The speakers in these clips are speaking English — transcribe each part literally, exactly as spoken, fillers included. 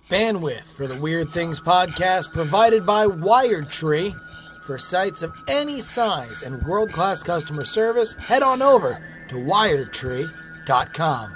Bandwidth for the Weird Things podcast provided by WiredTree. For sites of any size and world-class customer service, head on over to wired tree dot com.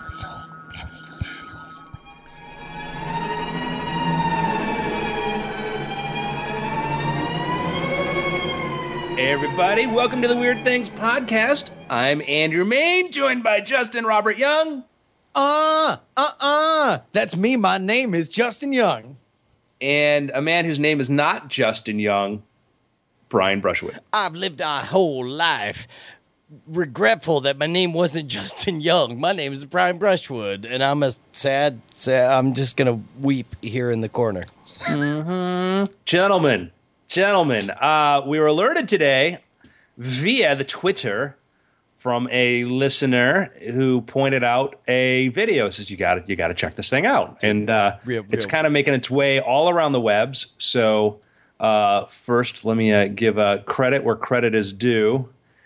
Hey everybody, welcome to the Weird Things podcast. I'm Andrew Main, joined by Justin Robert Young. Uh, uh, uh. That's me. My name is Justin Young. And a man whose name is not Justin Young, Brian Brushwood. I've lived a whole life regretful that my name wasn't Justin Young. My name is Brian Brushwood, and I'm a sad, sad I'm just going to weep here in the corner. Mm-hmm. Gentlemen, gentlemen, uh, we were alerted today via the Twitter from a listener who pointed out a video. Says you got you got to check this thing out, and uh, real, real. It's kind of making its way all around the webs. So uh, first, let me uh, give uh, credit where credit is due,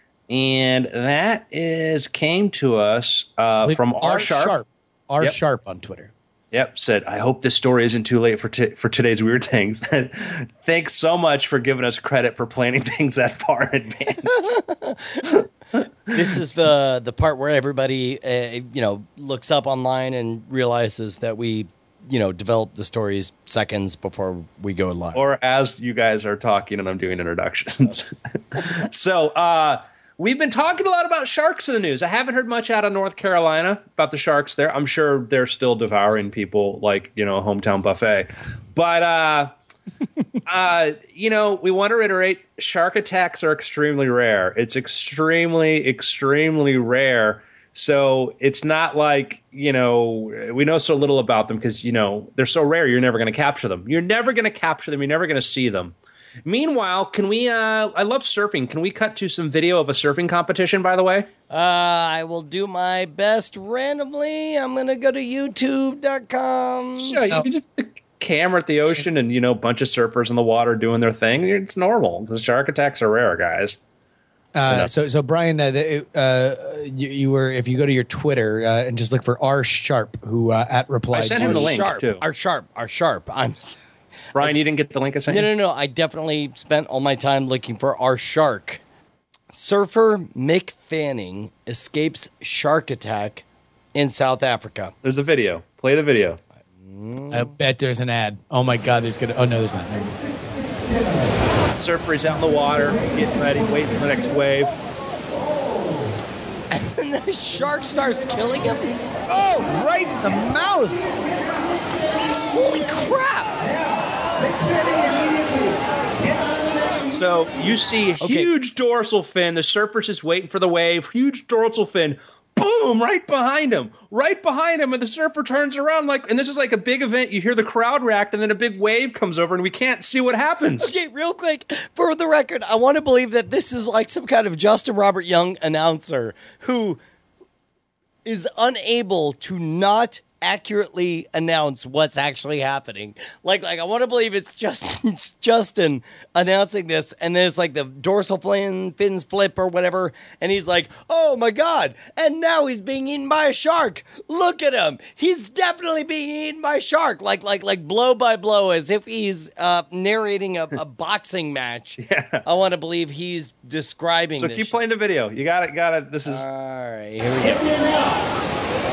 and that is came to us uh, from R Sharp. Sharp. R yep. Sharp on Twitter. Yep, said, I hope this story isn't too late for t- for today's Weird Things. Thanks so much for giving us credit for planning things that far in advance. This is the the part where everybody, uh, you know, looks up online and realizes that we, you know, develop the stories seconds before we go live. Or as you guys are talking and I'm doing introductions. so uh, we've been talking a lot about sharks in the news. I haven't heard much out of North Carolina about the sharks there. I'm sure they're still devouring people like, you know, a hometown buffet. But, uh, uh, you know, we want to reiterate, shark attacks are extremely rare. It's extremely, extremely rare. So it's not like, you know, we know so little about them because, you know, they're so rare, you're never going to capture them. You're never going to capture them. You're never going to see them. Meanwhile, can we, uh, I love surfing. Can we cut to some video of a surfing competition, by the way? Uh, I will do my best randomly. I'm going to go to youtube dot com. Sure, you oh. can just the camera at the ocean and, you know, a bunch of surfers in the water doing their thing. It's normal. The shark attacks are rare, guys. Uh, so, so Brian, uh, the, uh, you, you were, if you go to your Twitter uh, and just look for R Sharp, who uh, at replied. I sent him the link, Sharp, too. R Sharp, R Sharp. I'm... Brian, you didn't get the link I sent no, you? No, no, no. I definitely spent all my time looking for our shark. Surfer Mick Fanning escapes shark attack in South Africa. There's a video. Play the video. I bet there's an ad. Oh, my God. There's going to... Oh, no, there's not. Surfer is out in the water, getting ready, waiting for the next wave. And the shark starts killing him? Oh, right in the mouth. Holy crap. So you see a huge okay. dorsal fin. The surfer's just waiting for the wave. Huge dorsal fin. Boom! Right behind him. Right behind him. And the surfer turns around like, and this is like a big event. You hear the crowd react, and then a big wave comes over, and we can't see what happens. Okay, real quick, for the record, I want to believe that this is like some kind of Justin Robert Young announcer who is unable to not accurately announce what's actually happening. Like, like I want to believe it's just it's Justin announcing this, and then it's like the dorsal fin, fins flip or whatever, and he's like, oh my God, and now he's being eaten by a shark. Look at him. He's definitely being eaten by a shark, like like like blow by blow, as if he's uh, narrating a, a boxing match. Yeah. I want to believe he's describing So this keep shit. playing the video. You got it, got it. This is... All right, here we go.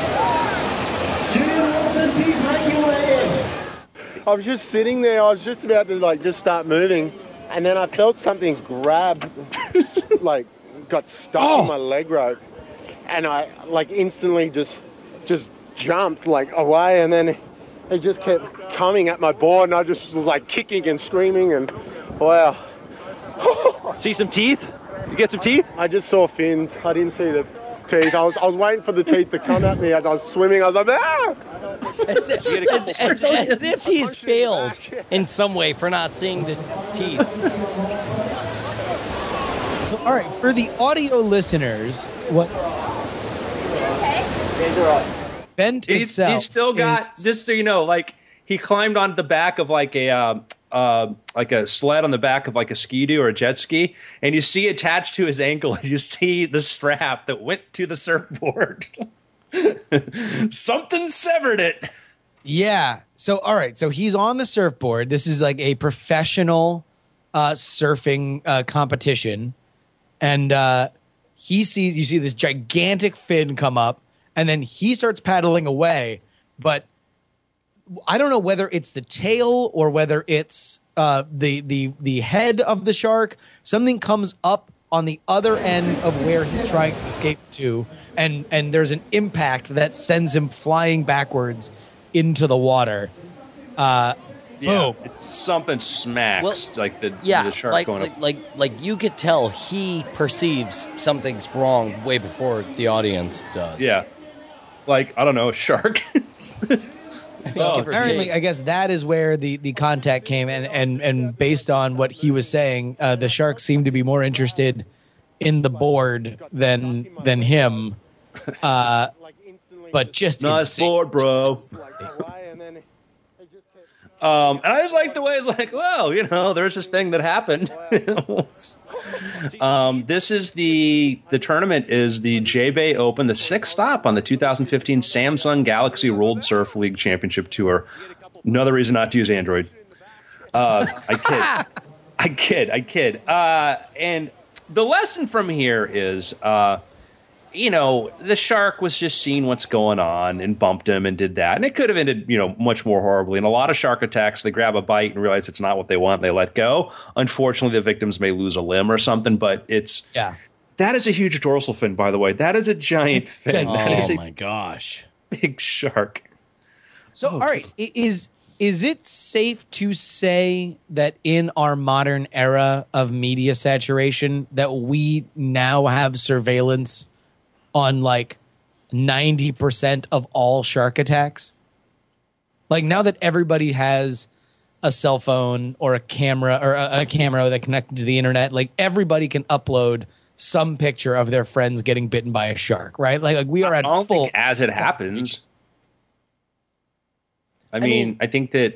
I was just sitting there, I was just about to like just start moving, and then I felt something grab, like got stuck oh. in my leg rope, and I like instantly just just jumped like away, and then it just kept coming at my board, and I just was like kicking and screaming, and wow. See some teeth? You get some teeth? I just saw fins. I didn't see the teeth. I was I was waiting for the teeth to come at me as I was swimming. I was like, ah! As if, as, as, as if he's failed in some way for not seeing the teeth. So, all right, for the audio listeners, what? Okay. Bent He's, itself. he's still got, is, just so you know, like he climbed on the back of like a uh, uh, like a sled on the back of like a ski-doo or a jet ski, and you see attached to his ankle, you see the strap that went to the surfboard. Something severed it. Yeah. So, all right. So he's on the surfboard. This is like a professional uh, surfing uh, competition. And uh, he sees, you see this gigantic fin come up, and then he starts paddling away. But I don't know whether it's the tail or whether it's uh, the, the, the head of the shark. Something comes up on the other end of where he's trying to escape to. And, and there's an impact that sends him flying backwards into the water. Uh, Yeah, boom. it's something smacks Well, like the, Yeah, the shark like, going like up. like like you could tell he perceives something's wrong way before the audience does. Yeah, like I don't know, a shark. Oh, Apparently, I guess that is where the, the contact came, and, and, and based on what he was saying, uh, the sharks seem to be more interested in the board than than him. Uh, but just Nice insane. board, bro. And then it just kept Um, and I just like the way it's like, well, you know, there's this thing that happened. um, this is the the tournament is the J-Bay Open, the sixth stop on the two thousand fifteen Samsung Galaxy World Surf League Championship Tour. Another reason not to use Android. Uh, I kid. I kid. I kid. Uh, and the lesson from here is, uh, you know, the shark was just seeing what's going on and bumped him and did that. And it could have ended, you know, much more horribly. And a lot of shark attacks, they grab a bite and realize it's not what they want. And they let go. Unfortunately, the victims may lose a limb or something, but it's, Yeah. that is a huge dorsal fin, by the way. That is a giant fin. That is Oh a my gosh. big shark. So, all right, i- is is it safe to say that in our modern era of media saturation that we now have surveillance on like ninety percent of all shark attacks? Like now that everybody has a cell phone or a camera or a, a camera that connected to the internet, like everybody can upload some picture of their friends getting bitten by a shark, right? Like, like we are I at don't full think as it happens. I mean, mean- I think that,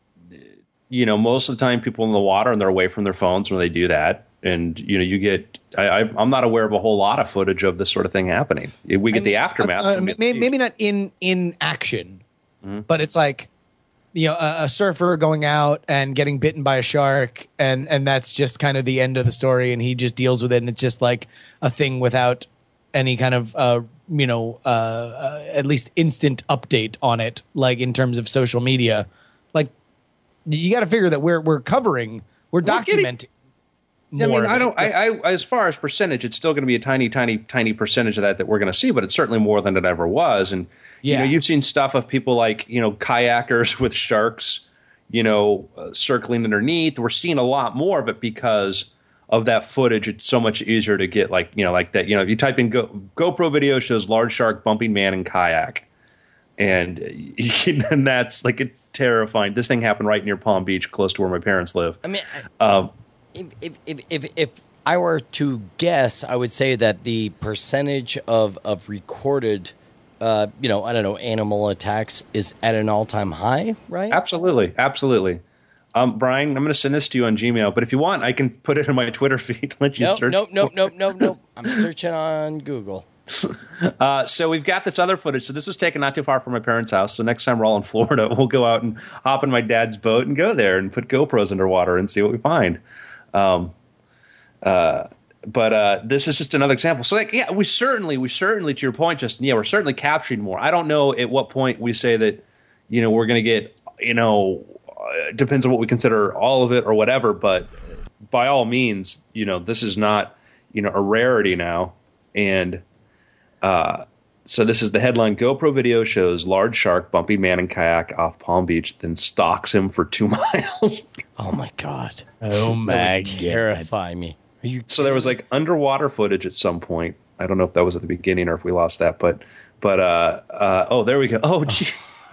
you know, most of the time people in the water and they're away from their phones when they do that. And, you know, you get, I, I, I'm not aware of a whole lot of footage of this sort of thing happening. We get the aftermath. Uh, from uh, it. maybe, maybe not in in action, Mm-hmm. but it's like, you know, a, a surfer going out and getting bitten by a shark, and and that's just kind of the end of the story, and he just deals with it, and it's just like a thing without any kind of uh, you know uh, uh, at least instant update on it, like in terms of social media. Like you got to figure that we're we're covering, we're getting- documenting. I more mean, of I it. don't. I, I, as far as percentage, it's still going to be a tiny, tiny, tiny percentage of that that we're going to see, but it's certainly more than it ever was. And you Yeah. know, you've seen stuff of people like you know kayakers with sharks, you know, uh, circling underneath. We're seeing a lot more, but because of that footage, it's so much easier to get like you know, like that. You know, if you type in Go, GoPro video shows large shark bumping man in kayak, and you can, and that's like a terrifying. This thing happened right near Palm Beach, close to where my parents live. I mean, I- Um, if, if, if, if, if I were to guess, I would say that the percentage of, of recorded, uh, you know, I don't know, animal attacks is at an all-time high, right? Absolutely, absolutely. Um, Brian, I'm going to send this to you on Gmail, but if you want, I can put it in my Twitter feed. Let you Nope, search. nope, nope, for nope, nope, nope. I'm searching on Google. it. Uh, so we've got this other footage. So this was taken not too far from my parents' house. So next time we're all in Florida, we'll go out and hop in my dad's boat and go there and put GoPros underwater and see what we find. Um, uh, but uh, this is just another example. So, like, yeah, we certainly, we certainly, to your point, Justin, yeah, we're certainly capturing more. I don't know at what point we say that, you know, we're going to get, you know, uh, it depends on what we consider all of it or whatever. But by all means, you know, this is not, you know, a rarity now. And uh, so this is the headline: GoPro video shows large shark bumping man in kayak off Palm Beach, then stalks him for two miles. Oh my god! Oh That would terrify me. Are you? So there was like underwater footage at some point. I don't know if that was at the beginning or if we lost that, but but uh, uh, oh, there we go. Oh, gee.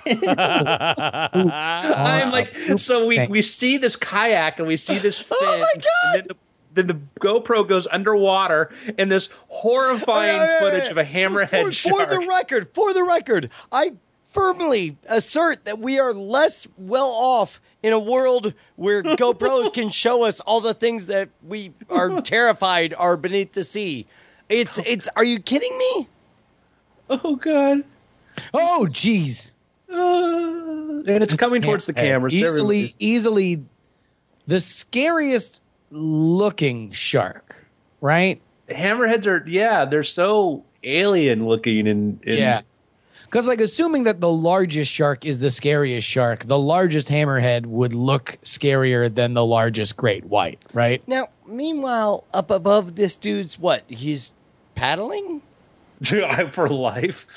I'm like, so we, we see this kayak and we see this fin, Oh my God. and then the, then the GoPro goes underwater, and this horrifying Yeah, yeah, yeah, footage yeah. of a hammerhead for, shark. For the record, for the record, I firmly assert that we are less well off in a world where GoPros can show us all the things that we are terrified are beneath the sea. It's it's. Are you kidding me? Oh God. Oh, jeez. Uh, and it's coming towards the cameras. Easily, easily the scariest looking shark, right? Hammerheads are, yeah, they're so alien looking. And, and yeah. Because, like, assuming that the largest shark is the scariest shark, the largest hammerhead would look scarier than the largest great white, right? Now, meanwhile, up above this dude's what? He's paddling? For life.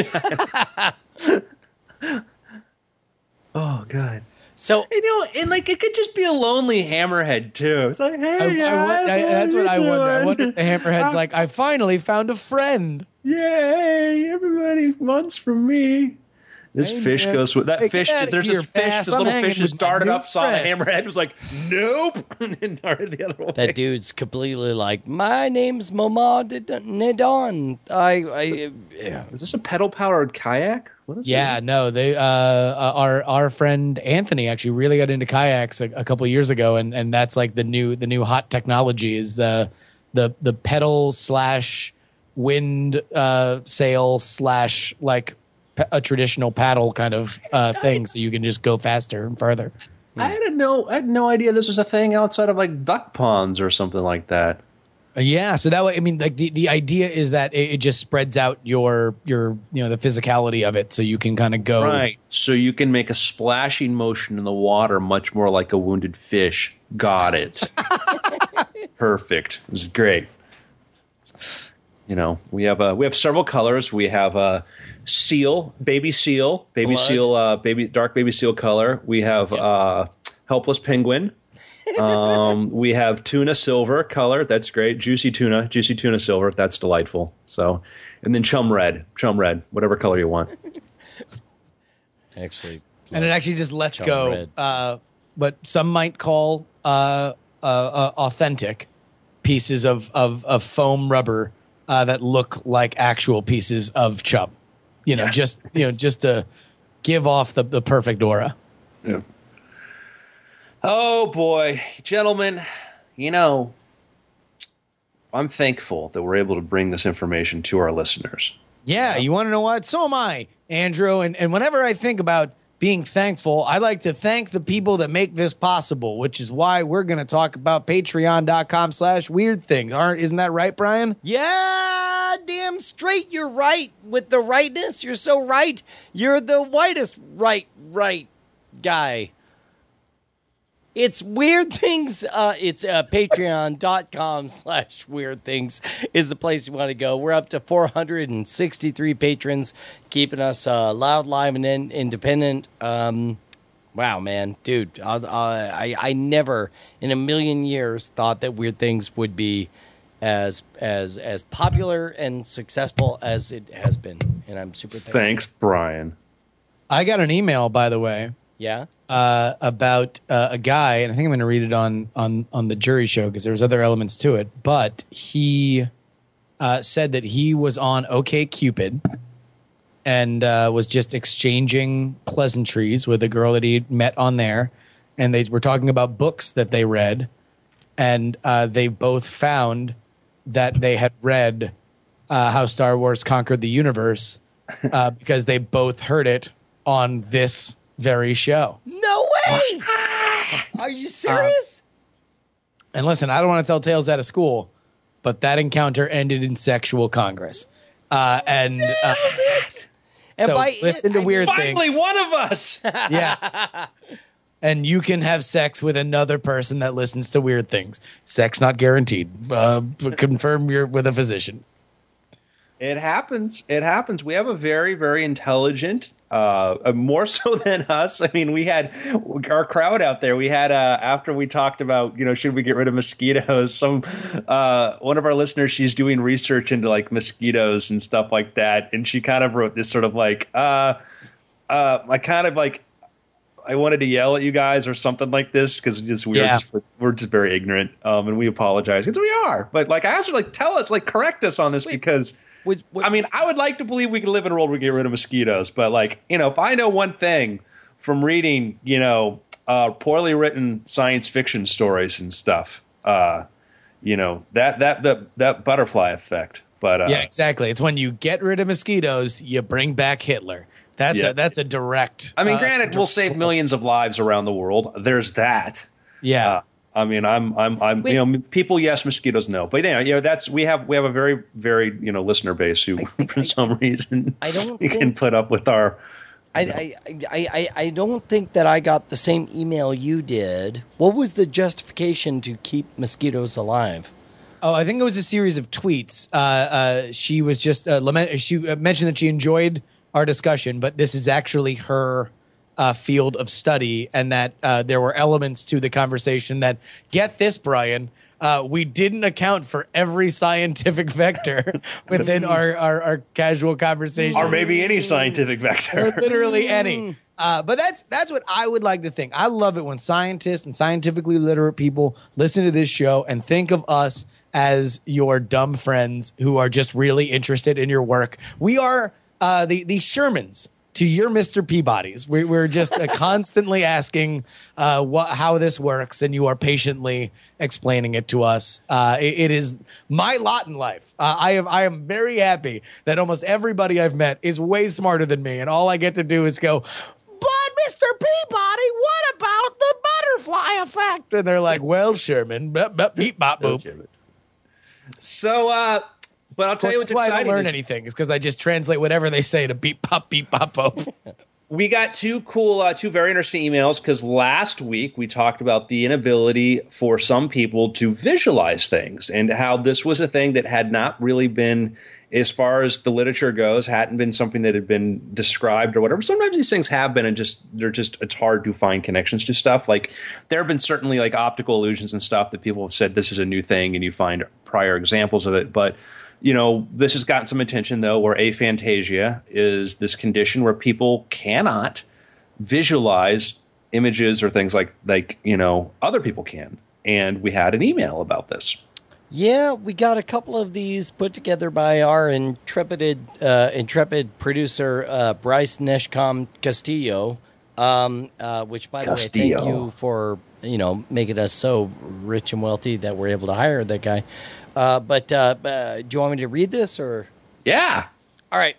Oh, God. So, you know, and like it could just be a lonely hammerhead too. It's like, hey, I, I, guys, I, that's what I doing? wonder. I wonder if the hammerhead's I, like, I finally found a friend. Yay! Everybody wants from me. This hey, fish man. goes with that hey, fish. There's here, this fish. pass. This I'm little fish just darted up, saw the friend. hammerhead, was like, nope, and then darted the other way. that dude's completely like, my name's Mama Nidon. I, I, yeah. Is this a pedal powered kayak? What is Yeah, this? no, they uh, uh, our our friend Anthony actually really got into kayaks a, a couple years ago, and, and that's like the new the new hot technology is uh, the the pedal slash wind uh, sail slash like p- a traditional paddle kind of uh, thing, so you can just go faster and further. I had no, I had no idea this was a thing outside of like duck ponds or something like that. Uh, yeah, so that way, I mean, like the, the idea is that it, it just spreads out your your you know the physicality of it, so you can kind of go Right. So you can make a splashing motion in the water much more like a wounded fish. Got it. Perfect. It was great. You know, we have uh, we have several colors. We have uh, seal, baby seal, baby Blood. seal, uh, baby dark baby seal color. We have uh, helpless penguin. um, we have tuna silver color. That's great. Juicy tuna, juicy tuna silver. That's delightful. So, and then chum red, chum red, whatever color you want. Actually, and it actually just lets Chum go red. uh, what some might call uh, uh, uh, authentic pieces of, of, of foam rubber uh, that look like actual pieces of chum. You know, Yeah. just you know, just to give off the, the perfect aura. Yeah. Oh boy, gentlemen, you know, I'm thankful that we're able to bring this information to our listeners. Yeah, you want to know what? So am I, Andrew. And, and whenever I think about being thankful, I like to thank the people that make this possible, which is why we're going to talk about patreon.com slash weird things. Aren't, isn't that right, Brian? yeah, damn straight. You're right with the rightness. You're so right. You're the whitest right, right guy. It's Weird Things. Uh, it's uh, patreon.com slash weird things is the place you want to go. We're up to four hundred sixty-three patrons, keeping us uh, loud, live, and in- independent. Um, wow, man. Dude, I, I, I never in a million years thought that Weird Things would be as as as popular and successful as it has been. And I'm super thankful. Thanks, Brian. I got an email, by the way, Yeah? uh, about uh, a guy, and I think I'm going to read it on on on the jury show because there's other elements to it. But he uh, said that he was on OkCupid and uh, was just exchanging pleasantries with a girl that he met on there, and they were talking about books that they read, and uh, they both found that they had read uh, How Star Wars Conquered the Universe uh, because they both heard it on this very show. No way! Are you serious? And listen, I don't want to tell tales out of school, but that encounter ended in sexual congress. Uh, and uh, And so by it, listen to I weird Finally, things. one of us. Yeah. And you can have sex with another person that listens to weird things. Sex not guaranteed. Uh, but confirm you're with a physician. It happens. It happens. We have a very, very intelligent, uh, uh, more so than us. I mean, we had our crowd out there. We had, uh, after we talked about, you know, should we get rid of mosquitoes? Some, uh, one of our listeners, she's doing research into like mosquitoes and stuff like that. And she kind of wrote this sort of like, uh, uh, I kind of like, I wanted to yell at you guys or something like this because just we're Yeah. just we're just very ignorant, um, and we apologize because we are. But like, I asked her, like, tell us, like, correct us on this because Would- would- I mean, I would like to believe we can live in a world where we get rid of mosquitoes, but like, you know, if I know one thing from reading, you know, uh, poorly written science fiction stories and stuff, uh, you know, that that that that butterfly effect. But uh, Yeah, exactly. It's when you get rid of mosquitoes, you bring back Hitler. That's Yeah. a that's a direct. I mean, uh, granted, we'll save millions of lives around the world. There's that. Yeah. Uh, I mean, I'm, I'm, I'm. Wait. You know, people, yes, mosquitoes, no. But anyway, you know, that's we have we have a very, very, you know, listener base who, think for I- some reason, I don't can think- put up with our. I, I, I, I, I don't think that I got the same email you did. What was the justification to keep mosquitoes alive? Oh, I think it was a series of tweets. Uh, uh, she was just uh, lament. She uh, mentioned that she enjoyed our discussion, but this is actually her uh, field of study, and that uh, there were elements to the conversation that, get this, Brian, uh, we didn't account for every scientific vector within our, our, our casual conversation. Or maybe any scientific Or vector. literally any. Uh, but that's that's what I would like to think. I love it when scientists and scientifically literate people listen to this show and think of us as your dumb friends who are just really interested in your work. We are uh, the the Shermans to your Mister Peabodys. We, we're just uh, constantly asking uh, what, how this works, and you are patiently explaining it to us. Uh, it, it is my lot in life. Uh, I am I am very happy that almost everybody I've met is way smarter than me, and all I get to do is go, "But Mister Peabody, what about the butterfly effect?" And they're like, "Well, Sherman, bop, bop, beep, bop, boop." So, uh, but I'll tell you what's That's why I exciting. don't learn is anything, is because I just translate whatever they say to beep, pop, beep, pop, boop. we got two cool, uh, two very interesting emails because last week we talked about the inability for some people to visualize things and how this was a thing that had not really been, as far as the literature goes, hadn't been something that had been described or whatever. Sometimes these things have been, and just they're just it's hard to find connections to stuff. Like there have been certainly like optical illusions and stuff that people have said this is a new thing, and you find prior examples of it. But you know, this has gotten some attention though, where aphantasia is this condition where people cannot visualize images or things like like you know other people can. And we had an email about this. Yeah, we got a couple of these put together by our intrepid, uh, intrepid producer, uh, Bryce Neshcom Castillo, um, uh, which, by the way, Castillo. thank you for, you know, making us so rich and wealthy that we're able to hire that guy. Uh, but uh, uh, do you want me to read this or? Yeah. All right.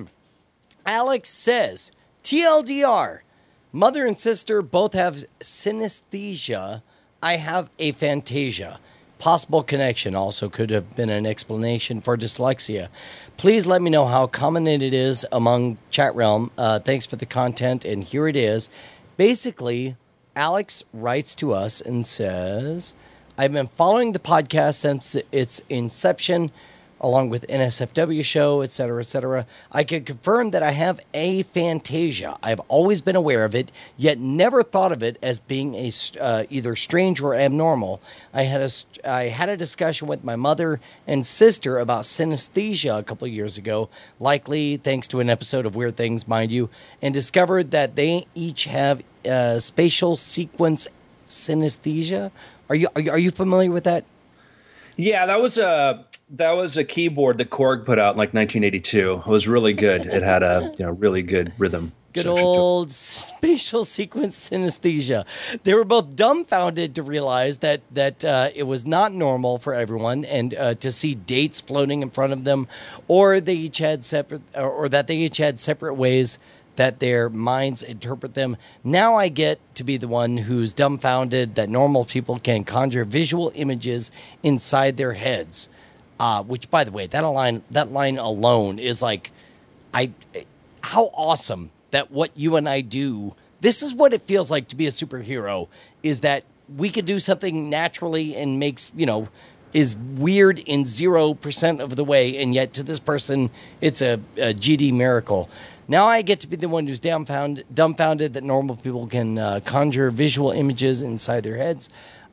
Alex says, T L D R, mother and sister both have synesthesia. I have aphantasia. Possible connection also could have been an explanation for dyslexia. Please let me know how common it is among chat realm. Uh, thanks for the content, and here it is. Basically, Alex writes to us and says, I've been following the podcast since its inception, along with N S F W show, et cetera, et cetera. I can confirm that I have aphantasia. I've always been aware of it, yet never thought of it as being a uh, either strange or abnormal. I had a I had a discussion with my mother and sister about synesthesia a couple of years ago, likely thanks to an episode of Weird Things, mind you, and discovered that they each have uh, spatial sequence synesthesia. Are you are you, are you familiar with that? Yeah, that was a that was a keyboard that Korg put out in like nineteen eighty-two. It was really good. It had a you know really good rhythm. Good section to it. old spatial sequence synesthesia. They were both dumbfounded to realize that that uh, it was not normal for everyone, and uh, to see dates floating in front of them, or they each had separate, or, or that they each had separate ways that their minds interpret them. Now I get to be the one who's dumbfounded that normal people can conjure visual images inside their heads. Uh, which, by the way, that line that line alone is like, I, how awesome that what you and I do. This is what it feels like to be a superhero. Is that we could do something naturally and makes you know is weird in zero percent of the way, and yet to this person it's a, a G D miracle. Now I get to be the one who's dumbfounded, dumbfounded that normal people can uh, conjure visual images inside their heads.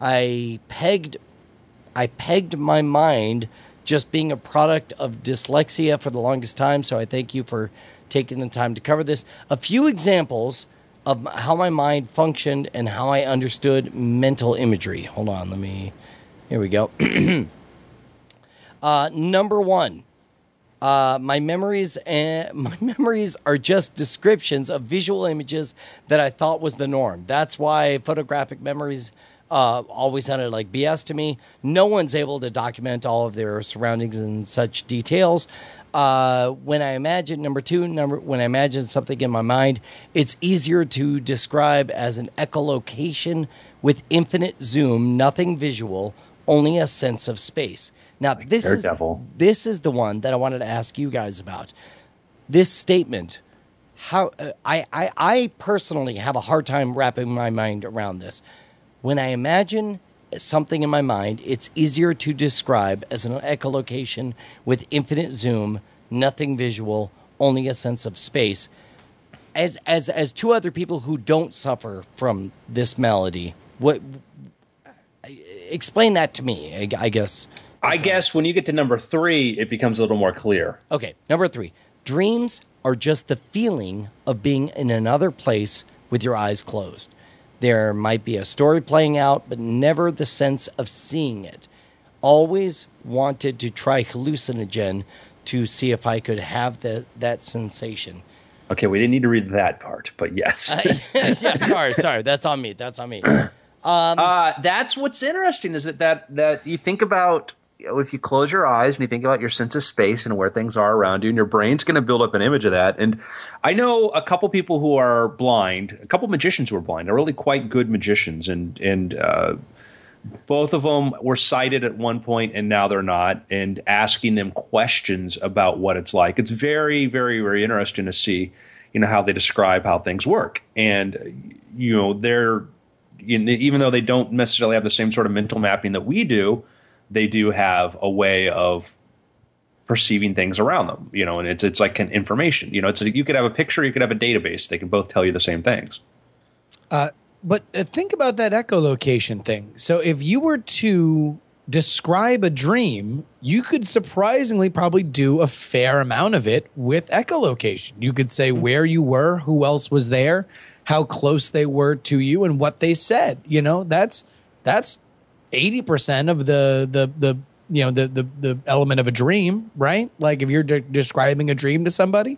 I pegged, I pegged my mind just being a product of dyslexia for the longest time. So I thank you for taking the time to cover this. A few examples of how my mind functioned and how I understood mental imagery. Hold on, let me. Here we go. uh, number one. Uh, my memories and my memories are just descriptions of visual images that I thought was the norm. That's why photographic memories uh, always sounded like B S to me. No one's able to document all of their surroundings in such details. Uh, when I imagine number two, number when I imagine something in my mind, it's easier to describe as an echolocation with infinite zoom, nothing visual, only a sense of space. Now this is this is the one that I wanted to ask you guys about. This statement, how uh, I, I I personally have a hard time wrapping my mind around this. When I imagine something in my mind, it's easier to describe as an echolocation with infinite zoom, nothing visual, only a sense of space. As as as two other people who don't suffer from this malady, what explain that to me? I, I guess. I guess when you get to number three, it becomes a little more clear. Okay, number three. Dreams are just the feeling of being in another place with your eyes closed. There might be a story playing out, but never the sense of seeing it. Always wanted to try hallucinogen to see if I could have the, that sensation. Okay, we didn't need to read that part, but yes. uh, yeah, sorry, sorry. That's on me. That's on me. Um, uh, that's what's interesting is that, that that you think about, you know, if you close your eyes and you think about your sense of space and where things are around you, and your brain's going to build up an image of that. And I know a couple people who are blind, a couple magicians who are blind. They're really quite good magicians, and and uh, both of them were sighted at one point, and now they're not. And asking them questions about what it's like, it's very, very, very interesting to see, you know, how they describe how things work. And you know, they're you know, even though they don't necessarily have the same sort of mental mapping that we do, they do have a way of perceiving things around them, you know, and it's it's like an information, you know, it's you could have a picture, you could have a database, they can both tell you the same things. Uh, but uh, think about that echolocation thing. So if you were to describe a dream, you could surprisingly probably do a fair amount of it with echolocation. You could say where you were, who else was there, how close they were to you, and what they said. You know, that's that's eighty percent of the the the you know the the the element of a dream, right? Like if you're de- describing a dream to somebody.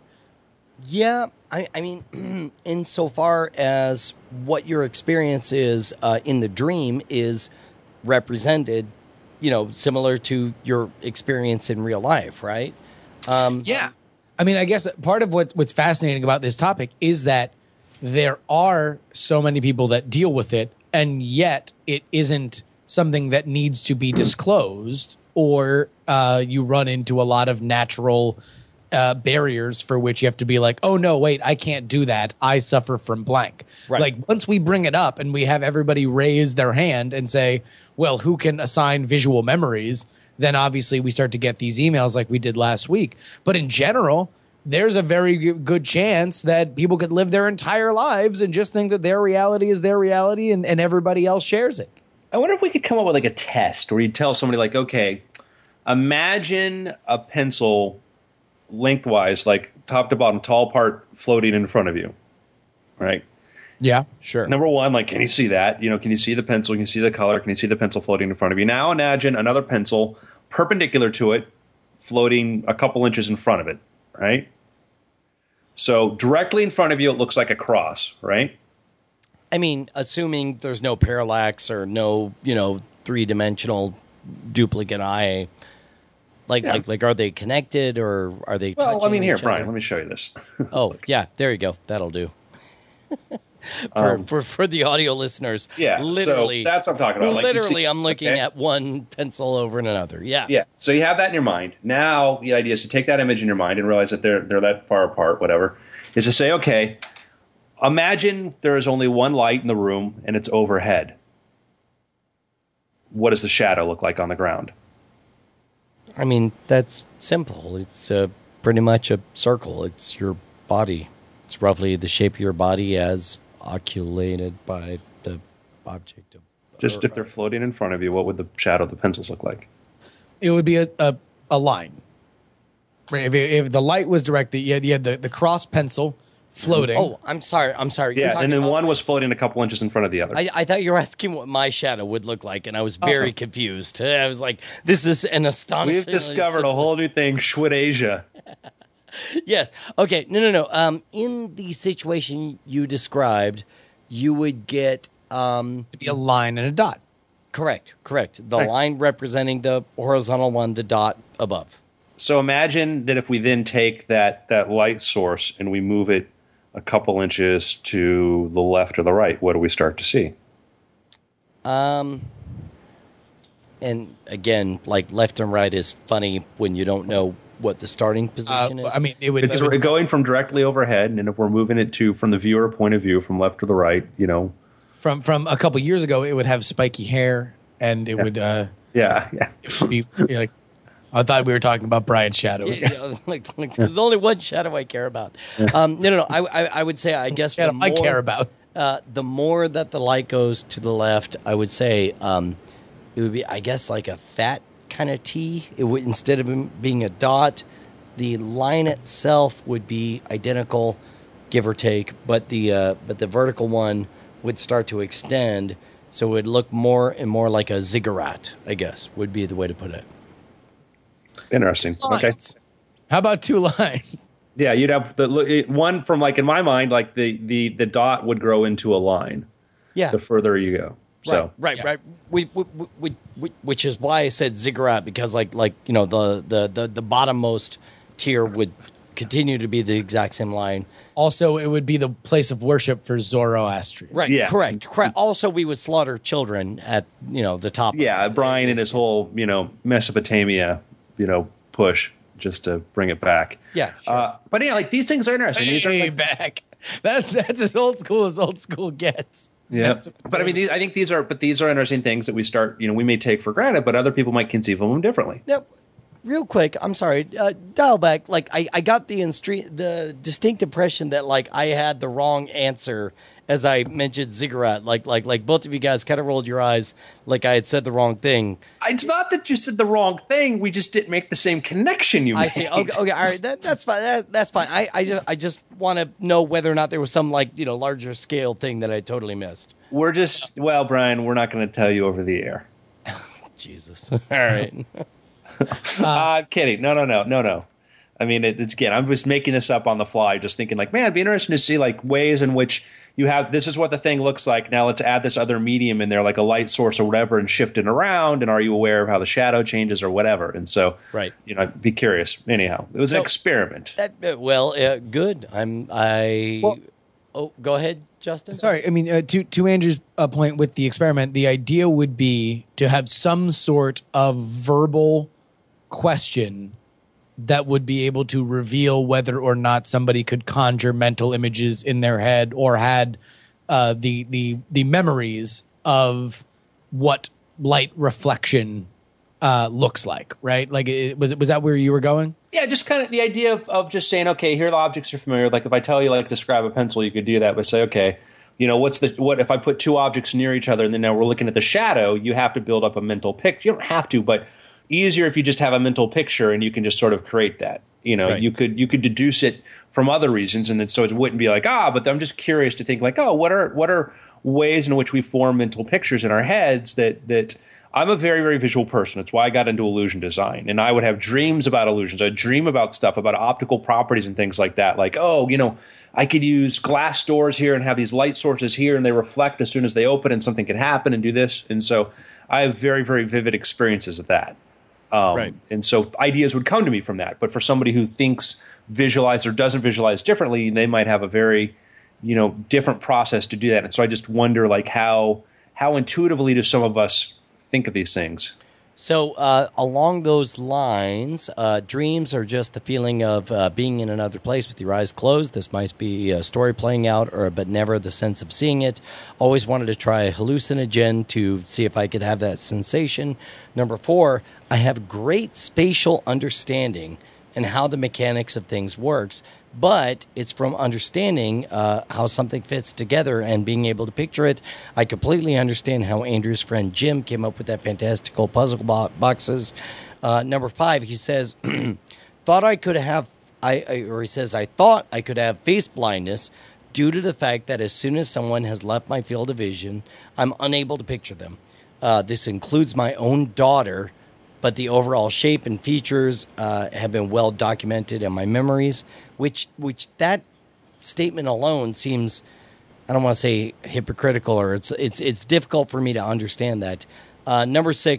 Yeah, I, I mean, insofar as what your experience is uh, in the dream is represented, you know, similar to your experience in real life, right? Um, yeah, I mean, I guess part of what's what's fascinating about this topic is that there are so many people that deal with it, and yet it isn't something that needs to be disclosed, or uh, you run into a lot of natural uh, barriers for which you have to be like, oh, no, wait, I can't do that. I suffer from blank. Right. Like once we bring it up and we have everybody raise their hand and say, well, who can assign visual memories? Then obviously we start to get these emails like we did last week. But in general, there's a very good chance that people could live their entire lives and just think that their reality is their reality, and, and everybody else shares it. I wonder if we could come up with like a test where you tell somebody like, okay, imagine a pencil lengthwise, like top to bottom, tall part floating in front of you, right? Yeah, sure. Number one, like, can you see that? You know, can you see the pencil? Can you see the color? Can you see the pencil floating in front of you? Now imagine another pencil perpendicular to it, floating a couple inches in front of it, right? So directly in front of you, it looks like a cross, right? I mean, assuming there's no parallax or no, you know, three-dimensional duplicate eye. Like, yeah. like, like, are they connected or are they well, touching I mean, here, each Brian, other? let me show you this. Oh, yeah, there you go. That'll do. for, um, for for the audio listeners, yeah, literally, so that's what I'm talking about. Like, literally, see, I'm looking okay. at one pencil over and another. Yeah, yeah. So you have that in your mind. Now the idea is to take that image in your mind and realize that they're they're that far apart. Whatever is to say, okay, imagine there is only one light in the room and it's overhead. What does the shadow look like on the ground? I mean, that's simple. It's uh, pretty much a circle. It's your body. It's roughly the shape of your body as oculated by the object. Of, Just or, if they're floating in front of you, what would the shadow of the pencils look like? It would be a, a, a line. Right? If, if the light was directed, you had, you had the, the cross pencil floating. Oh, I'm sorry. I'm sorry. You're Yeah, and then about, one was floating a couple inches in front of the other. I, I thought you were asking what my shadow would look like, and I was very Uh-oh. confused. I was like, this is an astonishing. We've discovered a whole new thing, Schwid-Asia. Yes. Okay. No, no, no. Um, in the situation you described, you would get um, It'd be a line and a dot. correct, correct. The Right. line representing the horizontal one, the dot above. So imagine that if we then take that that light source and we move it a couple inches to the left or the right, what do we start to see? Um, and again, like left and right is funny when you don't know what the starting position Uh, is. I mean, it would. It's it would- going from directly overhead, and if we're moving it to from the viewer point of view, from left to the right, you know. from from a couple years ago, it would have spiky hair, and it Yeah. would. Uh, Yeah, yeah. it would be you know, like. I thought we were talking about Brian's shadow. Yeah, yeah, like, like there's only one shadow I care about. Um, no, no, no. I, I, I would say, I guess, Shadow the I more, care about. Uh, the more that the light goes to the left, I would say um, it would be, I guess, like a fat kind of T. It would, instead of it being a dot, the line itself would be identical, give or take, but the uh, but the vertical one would start to extend, so it would look more and more like a ziggurat. I guess would be the way to put it. Interesting. Okay. Lines. How about two lines? Yeah, you'd have the it- one from like in my mind, like the the the dot would grow into a line. Yeah. The further you go. So Right, right, Yeah. right. We, we, we, we, which is why I said ziggurat, because like like you know the the the, the bottommost tier would continue to be the exact same line. Also, it would be the place of worship for Zoroastrians. Right. Yeah. Correct. Correct. Also, we would slaughter children at you know the top. yeah, Brian and his whole you know Mesopotamia you know push just to bring it back. Yeah, sure. Uh, but yeah, like these things are interesting. These are Way like, back. That's that's as old school as old school gets. yeah, That's- but I mean, these, I think these are but these are interesting things that we start. You know, we may take for granted, but other people might conceive of them differently. Now, real quick, I'm sorry. Uh, dial back. Like I, I got the instre- the distinct impression that like I had the wrong answer as I mentioned ziggurat. Like like like both of you guys kind of rolled your eyes like I had said the wrong thing. It's not that you said the wrong thing. We just didn't make the same connection you made. I see. Okay, okay, all right. That, that's fine. That, that's fine. I, I just I just want to know whether or not there was some like you know larger scale thing that I totally missed. We're just well, Brian. We're not going to tell you over the air. Jesus. All right. Uh, I'm kidding. No, no, no, no, no. I mean, it, it's again, I'm just making this up on the fly, just thinking like, man, it'd be interesting to see like ways in which you have this is what the thing looks like. Now let's add this other medium in there, like a light source or whatever, and shift it around. And are you aware of how the shadow changes or whatever? And so, Right. you know, be curious. Anyhow, it was So- an experiment. That, uh, well, uh, good. I'm. I. Well- oh, go ahead, Justin. Sorry, I mean, uh, to to Andrew's uh, point with the experiment, the idea would be to have some sort of verbal question that would be able to reveal whether or not somebody could conjure mental images in their head or had uh, the the the memories of what light reflection uh, looks like, right? Like, it, was it was that where you were going? Yeah, just kind of the idea of, of just saying, okay, here are the objects you're familiar with. Like if I tell you like describe a pencil, you could do that, but say, okay, you know, what's the what if I put two objects near each other and then now we're looking at the shadow, you have to build up a mental picture. You don't have to, but easier if you just have a mental picture and you can just sort of create that. You know, Right. you could you could deduce it from other reasons, and then so it wouldn't be like ah. But I'm just curious to think like oh, what are what are ways in which we form mental pictures in our heads that that. I'm a very, very visual person. It's why I got into illusion design. And I would have dreams about illusions. I'd dream about stuff, about optical properties and things like that. Like, oh, you know, I could use glass doors here and have these light sources here, and they reflect as soon as they open, and something can happen and do this. And so I have very, very vivid experiences of that. Um, Right. And so ideas would come to me from that. But for somebody who thinks visualize or doesn't visualize differently, they might have a very, you know, different process to do that. And so I just wonder, like, how how intuitively do some of us think of these things? So, uh, along those lines, uh, dreams are just the feeling of uh, being in another place with your eyes closed. This might be a story playing out, or but never the sense of seeing it. Always wanted to try a hallucinogen to see if I could have that sensation. Number four, I have great spatial understanding and how the mechanics of things works, but it's from understanding uh, how something fits together and being able to picture it. I completely understand how Andrew's friend Jim came up with that fantastical puzzle bo- boxes. Uh, number five, he says, thought I could have, I, I or he says, I thought I could have face blindness due to the fact that as soon as someone has left my field of vision, I'm unable to picture them. Uh, this includes my own daughter, but the overall shape and features uh, have been well documented in my memories, which which that statement alone seems, I don't want to say hypocritical, or it's it's it's difficult for me to understand that. Uh, number six,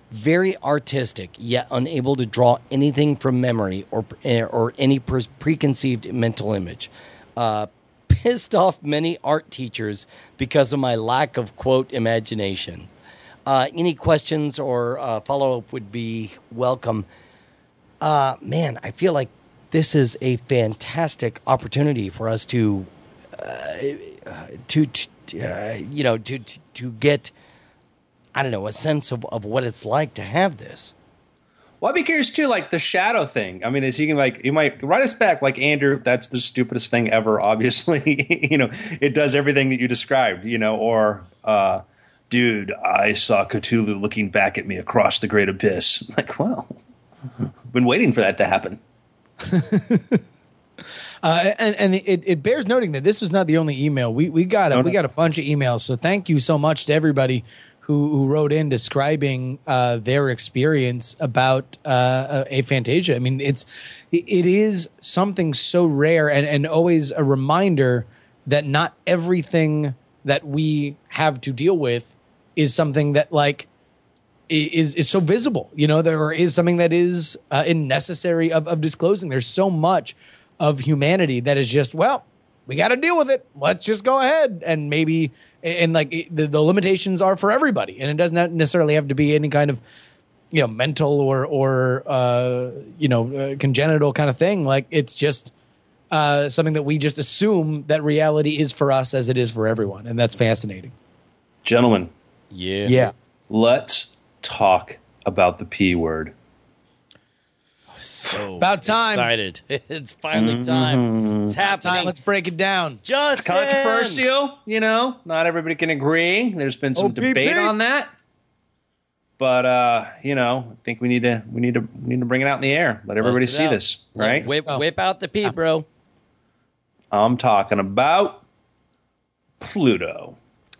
very artistic, yet unable to draw anything from memory or or any pre- preconceived mental image. Uh, pissed off many art teachers because of my lack of, quote, imagination. Uh, any questions or uh, follow-up would be welcome. Uh, man, I feel like this is a fantastic opportunity for us to, uh, to, to uh, you know, to, to to get, I don't know, a sense of, of what it's like to have this. Well, I'd be curious too, like the shadow thing. I mean, is he can like you might write us back like Andrew? That's the stupidest thing ever. Obviously, you know, it does everything that you described. You know, or uh, dude, I saw Cthulhu looking back at me across the great abyss. I'm like, well, been waiting for that to happen. Uh, and and it, it bears noting that this was not the only email. We we got a, No, no. we got a bunch of emails. So thank you so much to everybody who, who wrote in describing uh, their experience about uh, aphantasia. I mean, it's it, it is something so rare and, and always a reminder that not everything that we have to deal with is something that like is is so visible. You know, there is something that is uh, necessary of, of disclosing. There's so much of humanity that is just, well, we got to deal with it. Let's just go ahead. And maybe, and like it, the, the limitations are for everybody. And it doesn't necessarily have to be any kind of, you know, mental or, or, uh, you know, uh, congenital kind of thing. Like it's just uh, something that we just assume that reality is for us as it is for everyone. And that's fascinating. Gentlemen, Yeah. Yeah. let's talk about the P word. So About time. excited. It's finally time. It's happening. Time, let's break it down. Justin. Controversial, you know, not everybody can agree. There's been some O P P. debate on that, but uh, you know, I think we need to we need to we need to bring it out in the air. Let everybody Bust it see out. this, right? Whip, Oh. whip out the P, bro. I'm talking about Pluto.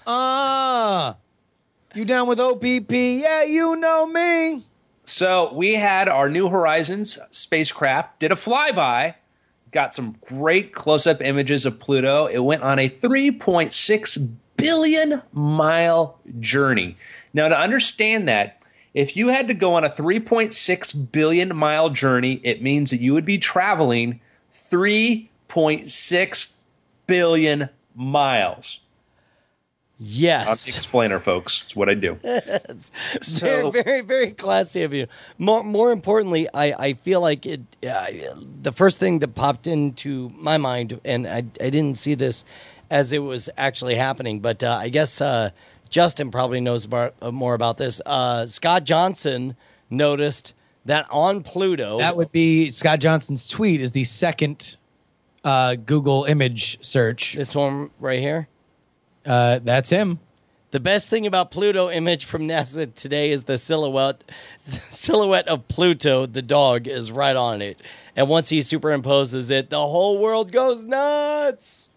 Ah, you down with O P P? Yeah, you know me. So we had our New Horizons spacecraft, did a flyby, got some great close-up images of Pluto. It went on a three point six billion mile journey. Now, to understand that, if you had to go on a three point six billion mile journey, it means that you would be traveling three point six billion miles. I'm the Yes. explainer, folks. It's what I do. So- very, very, very classy of you. More, more importantly, I, I feel like it. Uh, the first thing that popped into my mind, and I, I didn't see this as it was actually happening, but uh, I guess uh, Justin probably knows about, uh, more about this. Uh, Scott Johnson noticed that on Pluto, That would be Scott Johnson's tweet is the second uh, Google image search. this one right here. Uh, that's him. The best thing about Pluto image from NASA today is the silhouette silhouette of Pluto, the dog, is right on it. And once he superimposes it, the whole world goes nuts.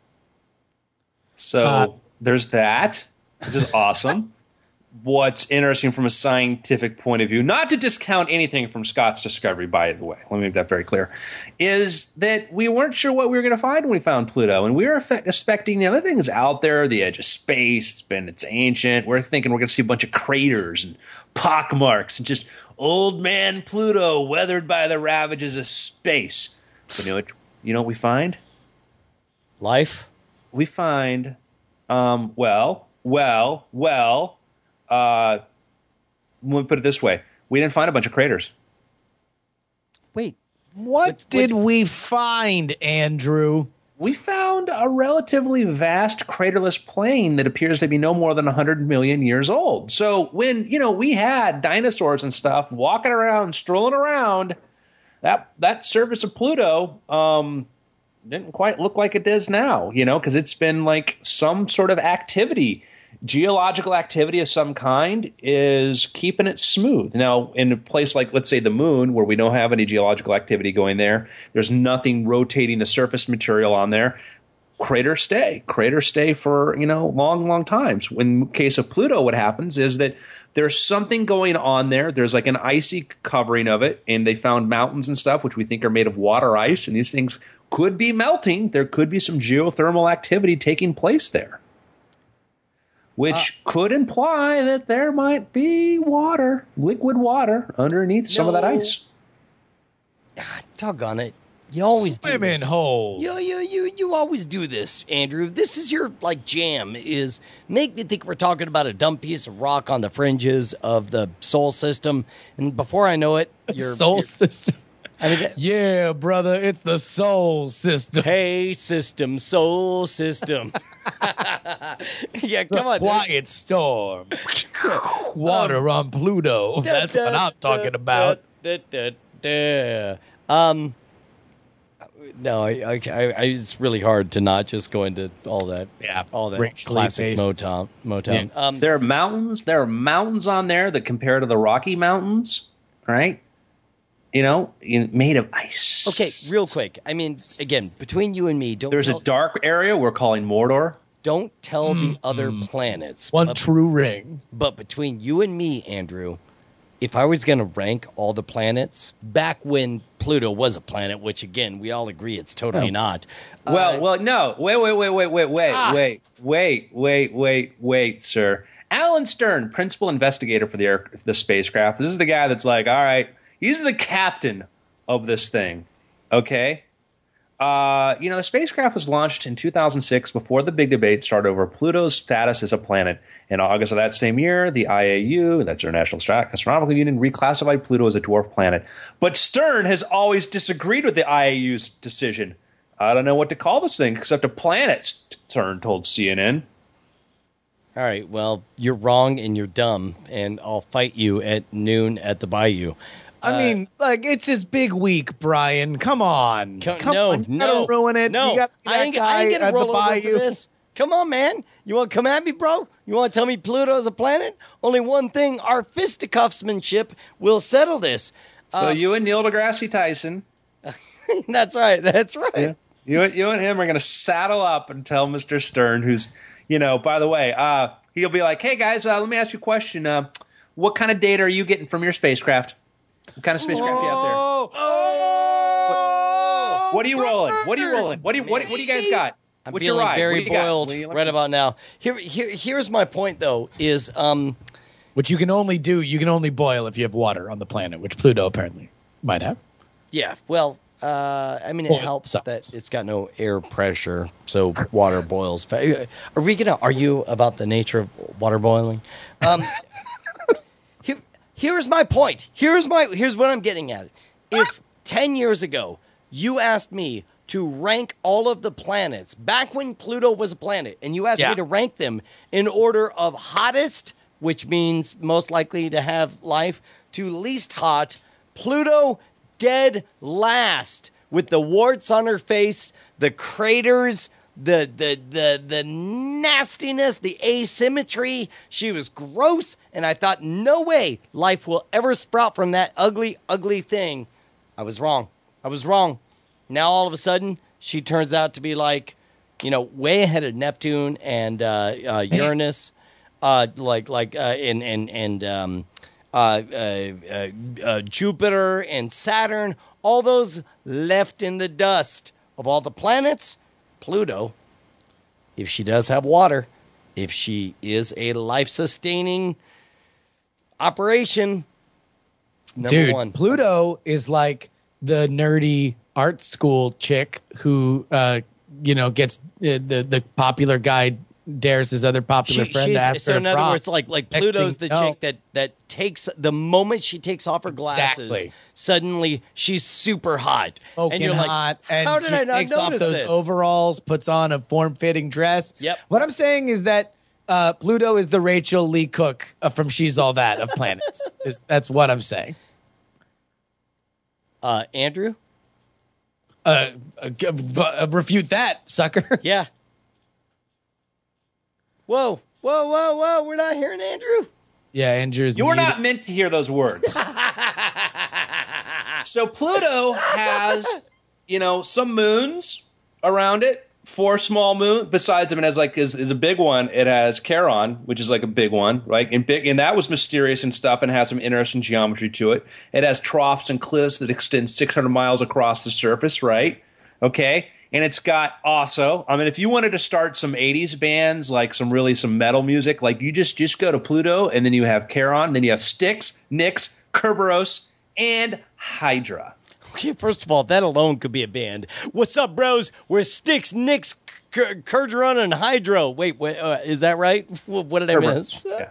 So Uh, there's that, which is awesome. What's interesting from a scientific point of view, not to discount anything from Scott's discovery, by the way, let me make that very clear, is that we weren't sure what we were going to find when we found Pluto. And we were effect- expecting, you know, that thing's out there, the edge of space, it's been, it's ancient. We're thinking we're going to see a bunch of craters and pockmarks and just old man Pluto weathered by the ravages of space. But you know what, you know what we find? Life? We find, um, well, well, well, uh, let me put it this way. We didn't find a bunch of craters. Wait. What Which- did we find, Andrew? We found a relatively vast craterless plain that appears to be no more than one hundred million years old. So when, you know, we had dinosaurs and stuff walking around, strolling around, that that surface of Pluto um, didn't quite look like it does now, you know, because it's been like some sort of activity. Geological activity of some kind is keeping it smooth. Now, in a place like, let's say, the moon, where we don't have any geological activity going there, there's nothing rotating the surface material on there. Craters stay. Craters stay for, you know, long, long times. In the case of Pluto, what happens is that there's something going on there. There's like an icy covering of it, and they found mountains and stuff, which we think are made of water ice, and these things could be melting. There could be some geothermal activity taking place there. which uh, could imply that there might be water, liquid water, underneath some no. of that ice. God, doggone it. You always Swimming do this. holes. You, you, you, you always do this, Andrew. This is your, like, jam, is make me think we're talking about a dumb piece of rock on the fringes of the solar system. And before I know it, you're... Soul you're, system. I mean, that, yeah, brother, it's the soul system. hey, system, soul system. yeah, come on. Quiet storm. Water on Pluto. That's what I'm talking about. Da, da, da. Um... No, I, I, I, it's really hard to not just go into all that, yeah, all that classic Motown. Motown. Yeah. Um, there are mountains. There are mountains on there that compare to the Rocky Mountains, right? You know, made of ice. Okay, real quick. I mean, again, between you and me, don't. There's tell, a dark area we're calling Mordor. Don't tell mm, the other mm. planets. One but, true ring. But between you and me, Andrew, if I was going to rank all the planets back when Pluto was a planet, which again we all agree it's totally oh. not. Well, uh, well, no. Wait, wait, wait, wait, wait, wait, ah. wait, wait, wait, wait, wait, sir. Alan Stern, principal investigator for the air, the spacecraft. This is the guy that's like, all right, he's the captain of this thing. Okay. Uh, you know, the spacecraft was launched in two thousand six before the big debate started over Pluto's status as a planet. In August of that same year, the I A U, that's our National Astronomical Union, reclassified Pluto as a dwarf planet. But Stern has always disagreed with the I A U's decision. I don't know what to call this thing except a planet, Stern told C N N. All right, well, you're wrong and you're dumb, and I'll fight you at noon at the Bayou. I uh, mean, like, it's his big week, Brian. Come on. Come, Come no, on. You no. gotta ruin it. No, you got I ain't, I ain't gonna at roll the over Bayou. for this. Come on, man. You want to come at me, bro? You want to tell me Pluto is a planet? Only one thing, our fisticuffsmanship will settle this. So uh, you and Neil deGrasse Tyson. That's right. That's right. Yeah. You, you and him are going to saddle up and tell Mister Stern, who's, you know, by the way, uh, he'll be like, hey, guys, uh, let me ask you a question. Uh, what kind of data are you getting from your spacecraft? What kind of spacecraft do you have there? Oh, what, what are you rolling? What are you rolling? What do you, what, what do you guys got? I'm What's feeling your ride? very boiled like right about now. Here, here, here's my point, though, is... Um, which you can only do, you can only boil if you have water on the planet, which Pluto apparently might have. Yeah, well, uh, I mean, it Boil helps sucks. that it's got no air pressure, so water boils. Are we going to argue about the nature of water boiling? Um, here, here's my point. Here's my here's what I'm getting at. If ten years ago you asked me to rank all of the planets back when Pluto was a planet, and you asked Yeah. me to rank them in order of hottest, which means most likely to have life, to least hot, Pluto dead last, with the warts on her face, the craters, the the the the nastiness, the asymmetry. She was gross, and I thought, no way life will ever sprout from that ugly, ugly thing. I was wrong. I was wrong. Now all of a sudden, she turns out to be like, you know, way ahead of Neptune and uh, uh, Uranus, uh, like like uh, and and and um, uh, uh, uh, uh, Jupiter and Saturn. All those left in the dust. Of all the planets, Pluto, if she does have water, if she is a life-sustaining operation, number Dude, one. Pluto is like the nerdy art school chick who, uh, you know, gets uh, the the popular guy dares his other popular She- friend she's- to ask so her in to other prom. words, like like Next Pluto's thing the you know- chick that that takes the moment she takes off her glasses, Exactly. suddenly she's super hot, Smoking and you're like, hot, and how did she I not takes off notice those this? overalls, puts on a form-fitting dress. Yep. What I'm saying is that uh, Pluto is the Rachel Lee Cook uh, from She's All That of planets. is, that's what I'm saying. Uh, Andrew, Uh, uh, g- v- uh, refute that, sucker. yeah. Whoa, whoa, whoa, whoa! We're not hearing Andrew. Yeah, Andrew's. You were muted. not meant to hear those words. So Pluto has, you know, some moons around it. Four small moons. Besides them, it has like is, is a big one. It has Charon, which is like a big one, right? And big, and that was mysterious and stuff, and has some interesting geometry to it. It has troughs and cliffs that extend six hundred miles across the surface, right? Okay. And it's got also, I mean, if you wanted to start some eighties bands, like some really some metal music, like you just just go to Pluto, and then you have Charon, then you have Styx, Nyx, Kerberos, and Hydra. Okay, first of all, that alone could be a band. What's up, bros? We're Styx, Nyx, Kerberos, and Hydro. Wait, wait uh, is that right? What did I miss? Yeah.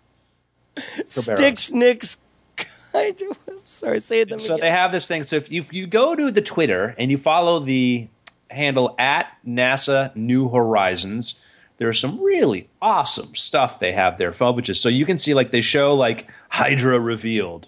Styx, Nyx, Hydro. I'm sorry, say them So again. they have this thing. So if you, if you go to the Twitter and you follow the handle at NASA New Horizons, there's some really awesome stuff they have there, phobages. So you can see, like, they show like Hydra revealed.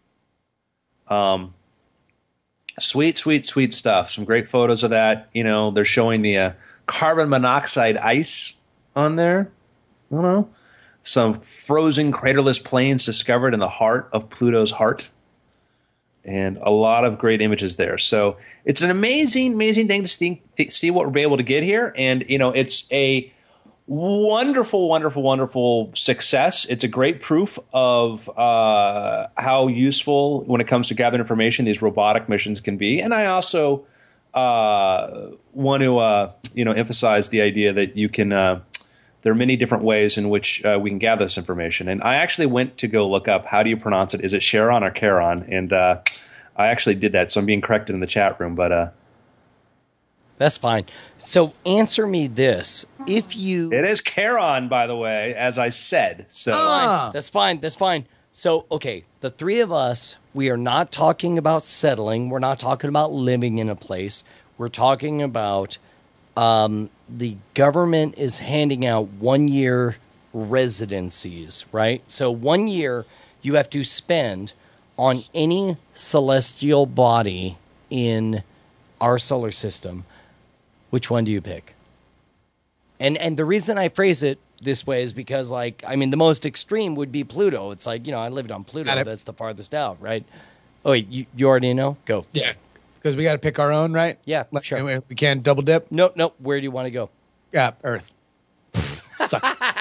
Um, sweet, sweet, sweet stuff. Some great photos of that. You know, they're showing the uh, carbon monoxide ice on there. I don't know. Some frozen craterless plains discovered in the heart of Pluto's heart. And a lot of great images there. So it's an amazing, amazing thing to see, to see what we're able to get here. And, you know, it's a wonderful, wonderful, wonderful success. It's a great proof of uh, how useful, when it comes to gathering information, these robotic missions can be. And I also uh, want to, uh, you know, emphasize the idea that you can uh, there are many different ways in which uh, we can gather this information. And I actually went to go look up, how do you pronounce it? Is it Charon or Charon? And uh, I actually did that, so I'm being corrected in the chat room. But uh, that's fine. So answer me this. If you... It is Charon, by the way, as I said. So Ah. That's fine. That's fine. So, okay, the three of us, we are not talking about settling. We're not talking about living in a place. We're talking about... Um, the government is handing out one-year residencies, right? So one year you have to spend on any celestial body in our solar system. Which one do you pick? And and the reason I phrase it this way is because, like, I mean, the most extreme would be Pluto. It's like, you know, I lived on Pluto. Got it. That's the farthest out, right? Oh, wait, you, you already know? Go. Yeah, because we got to pick our own, right? Yeah, Like, sure. We, we can't double dip. No, no, where do you want to go? Yeah, Earth. Suck.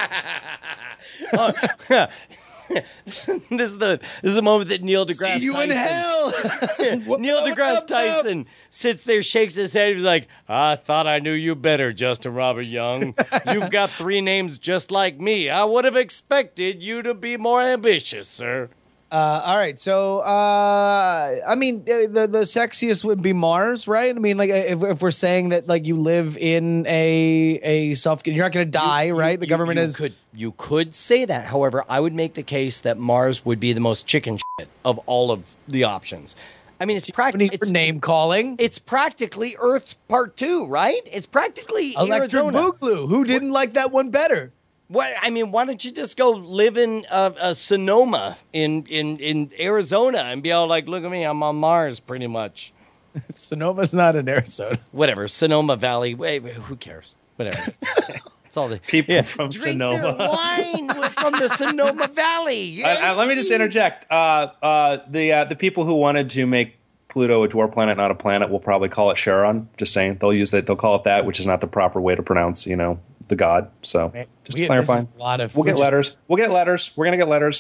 this is the this is the moment that Neil deGrasse See you Tyson, in hell. Neil Whoop, deGrasse whoop, whoop, Tyson sits there, shakes his head. He's like, "I thought I knew you better, Justin Robert Young. You've got three names just like me. I would have expected you to be more ambitious, sir." Uh, all right, so uh, I mean, uh, the the sexiest would be Mars, right? I mean, like if, if we're saying that, like, you live in a a self, you're not going to die, right? The You- government you is. could you could say that. However, I would make the case that Mars would be the most chicken shit of all of the options. I mean, it's Need practically for name calling. It's practically Earth Part Two, right? It's practically Electric Arizona. Boogaloo. Who didn't like that one better? What I mean, why don't you just go live in uh, uh, Sonoma in, in, in Arizona and be all like, look at me, I'm on Mars, pretty much. Sonoma's not in Arizona. Whatever, Sonoma Valley. Wait, wait, who cares? Whatever. It's all the people from drink Sonoma. their wine from the Sonoma Valley. I, I, let me just interject. Uh, uh, the uh, the people who wanted to make Pluto a dwarf planet, not a planet, will probably call it Charon. Just saying, they'll use that. They'll call it that, which is not the proper way to pronounce, you know, the god. So just We- clarifying. this is a lot of- we'll we're get just- letters. We'll get letters. We're gonna get letters.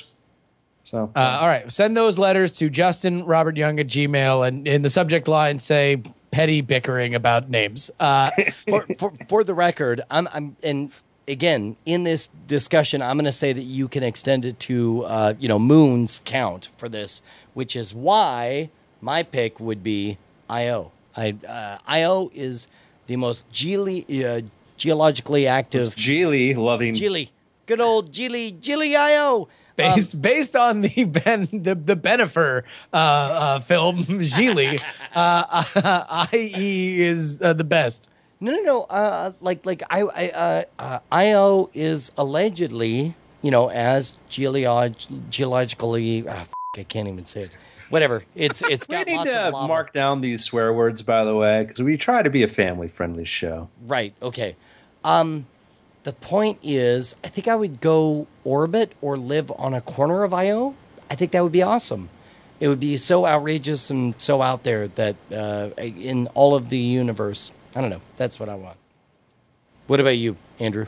So Uh, all right, send those letters to Justin Robert Young at Gmail, and in the subject line say petty bickering about names. Uh, for, for, for the record, I'm, I'm, and again, in this discussion, I'm going to say that you can extend it to, uh, you know, moons count for this, which is why my pick would be Io. I, uh, Io is the most geoli- uh, geologically active. Geely loving. Geely. Good old Geely, Geely Io. based based on the Ben the the Benifer uh, uh, film Gigli, uh, I E is uh, the best. No, no, no. Uh, like, like I, I, uh, uh, Io is allegedly, you know, as geolog- geologically. Ah, f- I can't even say it. Whatever. It's it's We got need lots to of lava. mark down these swear words, by the way, because we try to be a family-friendly show. Right. Okay. Um, the point is, I think I would go orbit or live on a corner of Io. I think that would be awesome. It would be so outrageous and so out there that uh, in all of the universe. I don't know. That's what I want. What about you, Andrew?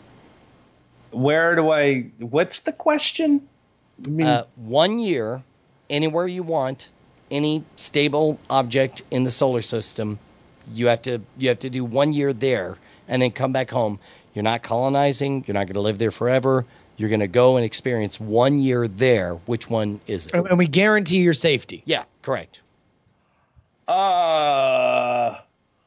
Where do I? What's the question? I mean, Uh, one year, anywhere you want, any stable object in the solar system, You have to you have to do one year there and then come back home. You're not colonizing. You're not going to live there forever. You're going to go and experience one year there. Which one is it? And we guarantee your safety. Yeah, correct. Uh,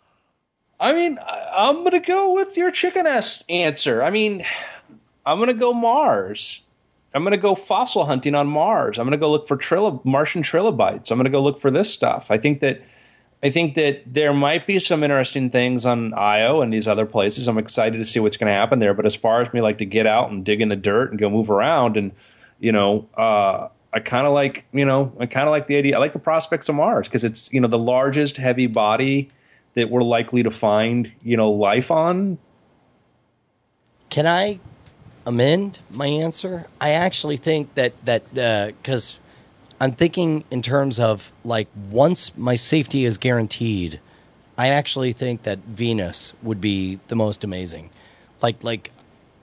I mean, I, I'm going to go with your chicken ass answer. I mean, I'm going to go Mars. I'm going to go fossil hunting on Mars. I'm going to go look for trilib- Martian trilobites. I'm going to go look for this stuff. I think that I think that there might be some interesting things on Io and these other places. I'm excited to see what's going to happen there. But as far as me like to get out and dig in the dirt and go move around, and you know, uh, I kind of like you know, I kind of like the idea. I like the prospects of Mars because it's you know the largest heavy body that we're likely to find you know life on. Can I amend my answer? I actually think that that because. Uh, I'm thinking in terms of, like, once my safety is guaranteed, I actually think that Venus would be the most amazing. Like, like,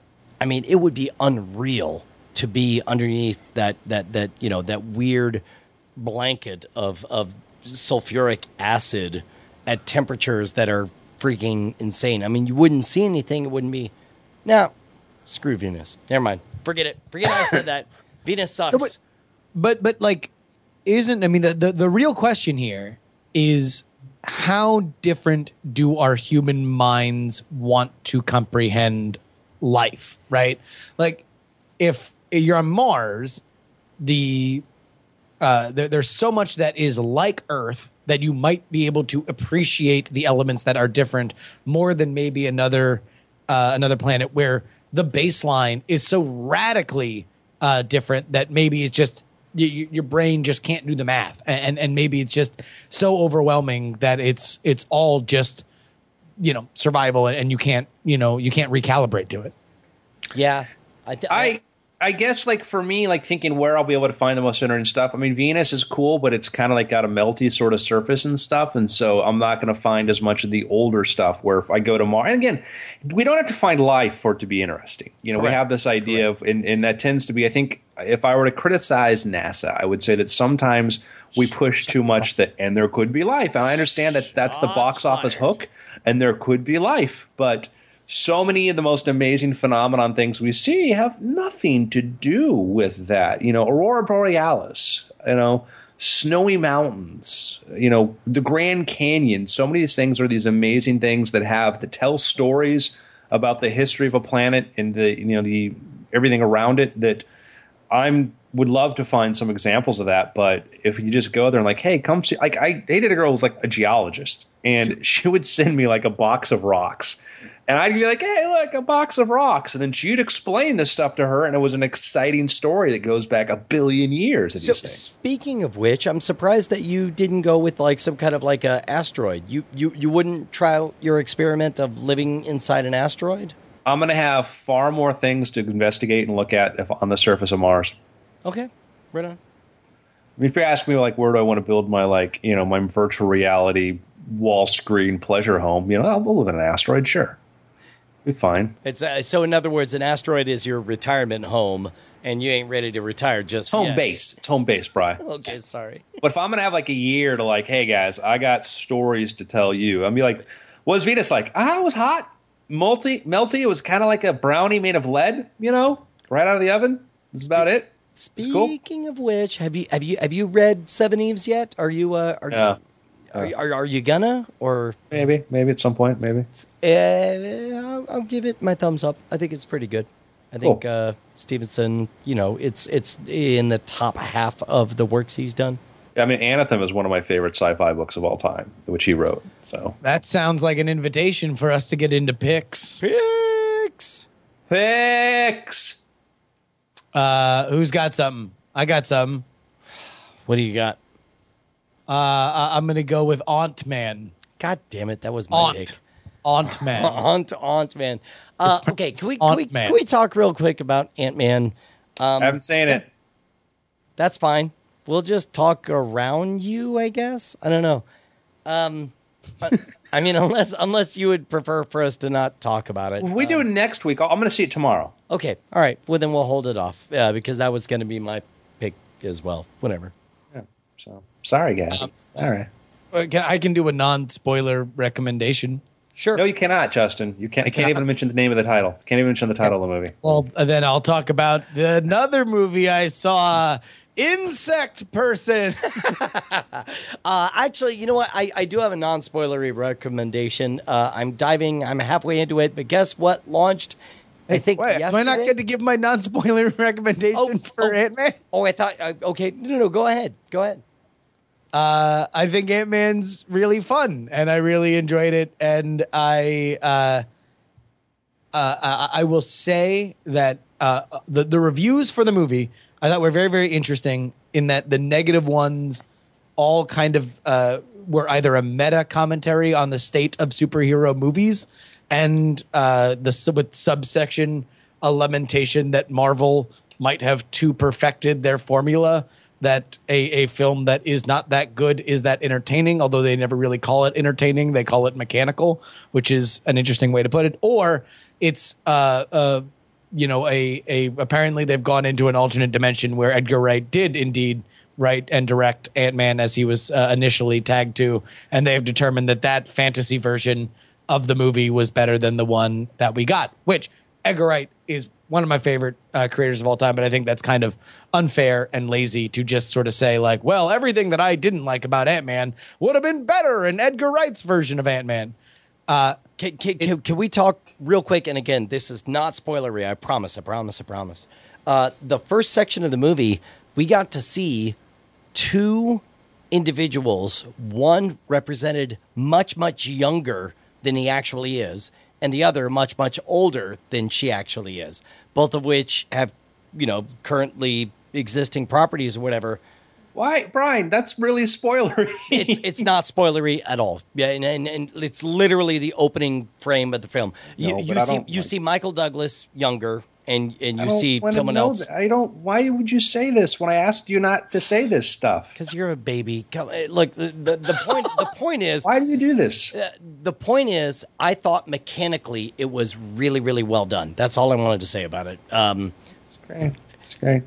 I mean, it would be unreal to be underneath that, that, that you know, that weird blanket of, of sulfuric acid at temperatures that are freaking insane. I mean, you wouldn't see anything. It wouldn't be, no, screw Venus. Never mind. Forget it. Forget I said that. Venus sucks. So, but, But but like isn't I mean the, the the real question here is how different do our human minds want to comprehend life, right? Like if you're on Mars, the uh, there, there's so much that is like Earth that you might be able to appreciate the elements that are different more than maybe another uh, another planet where the baseline is so radically uh, different that maybe it's just you, your brain just can't do the math, and and maybe it's just so overwhelming that it's it's all just you know survival, and you can't you know you can't recalibrate to it. Yeah, I, th- I I guess like for me, like thinking where I'll be able to find the most interesting stuff. I mean, Venus is cool, but it's kind of like got a melty sort of surface and stuff, and so I'm not going to find as much of the older stuff. Where if I go to Mars, and again, we don't have to find life for it to be interesting. You know, Correct. we have this idea Correct. of, and, and that tends to be. I think if I were to criticize NASA, I would say that sometimes we push too much. That and there could be life, and I understand that that's the box office hook, and there could be life, but so many of the most amazing phenomenon things we see have nothing to do with that. You know, Aurora Borealis, you know, snowy mountains, you know, the Grand Canyon. So many of these things are these amazing things that have that tell stories about the history of a planet and the you know the everything around it. That I'm would love to find some examples of that. But if you just go there and like, hey, come see. Like I dated a girl who was like a geologist, and she would send me like a box of rocks. And I'd be like, hey, look, a box of rocks. And then she'd explain this stuff to her, and it was an exciting story that goes back a billion years. At So, these things. speaking of which, I'm surprised that you didn't go with like some kind of like a asteroid. You you you wouldn't try out your experiment of living inside an asteroid? I'm going to have far more things to investigate and look at if, on the surface of Mars. Okay, right on. I mean, if you ask me, like, where do I want to build my, like, you know, my virtual reality wall screen pleasure home? You know, I'll live in an asteroid, sure. Be fine. It's uh, so. In other words, an asteroid is your retirement home, and you ain't ready to retire just Home yet. base. It's home base, Bri. Okay, sorry. But if I'm going to have like a year to like, hey guys, I got stories to tell you. I'll be like, what was Venus like? Ah, it was hot, multi, melty. It was kind of like a brownie made of lead, you know, right out of the oven. That's about it. Speaking cool. of which, have you have you have you read Seven Eves yet? Are you uh, are Yeah. you are, are, are you gonna or Maybe, maybe at some point, maybe. Uh, I'll, I'll give it my thumbs up. I think it's pretty good. I think Cool. uh, Stevenson, you know, it's it's in the top half of the works he's done. I mean, Anathem is one of my favorite sci-fi books of all time, which he wrote. So That sounds like an invitation for us to get into picks. Picks. Picks. Uh, who's got something? I got something. What do you got? Uh, I- I'm gonna go with Aunt Man. God damn it, that was my Aunt. pick. Aunt Man. Aunt, Aunt Man. Uh, It's- okay, it's can we, can, we, Aunt Man. can we talk real quick about Ant Man? Um, I haven't seen it. That's fine. We'll just talk around you, I guess. I don't know. Um, but, I mean, unless unless you would prefer for us to not talk about it. If we do it next week, I'm going to see it tomorrow. Okay, all right. Well, then we'll hold it off uh, because that was going to be my pick as well. Whatever. Yeah. So sorry, guys. Sorry. Uh, can- I can do a non-spoiler recommendation. Sure. No, you cannot, Justin. You can't. I Can't cannot. even mention the name of the title. Can't even mention the title of the movie. Well, then I'll talk about the, another movie I saw, Insect Person. Uh, actually, you know what? I, I do have a non-spoilery recommendation. Uh, I'm diving. I'm halfway into it, but guess what? Launched. I think Wait, do I not yesterday? get to give my non-spoiler recommendation Oh, for oh. Ant-Man? Oh, I thought. Uh, okay, no, no, no. Go ahead. Go ahead. Uh, I think Ant-Man's really fun, and I really enjoyed it. And I, uh, uh, I, I will say that uh, the the reviews for the movie I thought were very, very interesting. In that the negative ones all kind of uh, were either a meta commentary on the state of superhero movies, and uh, the with subsection a lamentation that Marvel might have too perfected their formula. That a, a film that is not that good is that entertaining, although they never really call it entertaining. They call it mechanical, which is an interesting way to put it. Or it's, uh, uh, you know, a, a apparently they've gone into an alternate dimension where Edgar Wright did indeed write and direct Ant-Man as he was uh, initially tagged to, and they have determined that that fantasy version of the movie was better than the one that we got, which Edgar Wright is one of my favorite uh, creators of all time, but I think that's kind of unfair and lazy to just sort of say like, well, everything that I didn't like about Ant-Man would have been better in Edgar Wright's version of Ant-Man. Uh, Can, can, can, can we talk real quick? And again, this is not spoilery. I promise. I promise. I promise. Uh, the first section of the movie, we got to see two individuals. One represented much, much younger than he actually is, and the other much, much older than she actually is. Both of which have, you know, currently existing properties or whatever. Why, Brian? That's really spoilery. It's it's not spoilery at all. Yeah, and, and, and it's literally the opening frame of the film. You, No, you but I see don't you like- see Michael Douglas younger, and and I you don't see wanna someone know else. that. I don't. Why would you say this when I asked you not to say this stuff? Because you're a baby. Come, eh, look, the, the, the point the point is Why do you do this? uh, the point is I thought mechanically it was really really well done. That's all I wanted to say about it. Um, It's great. It's great.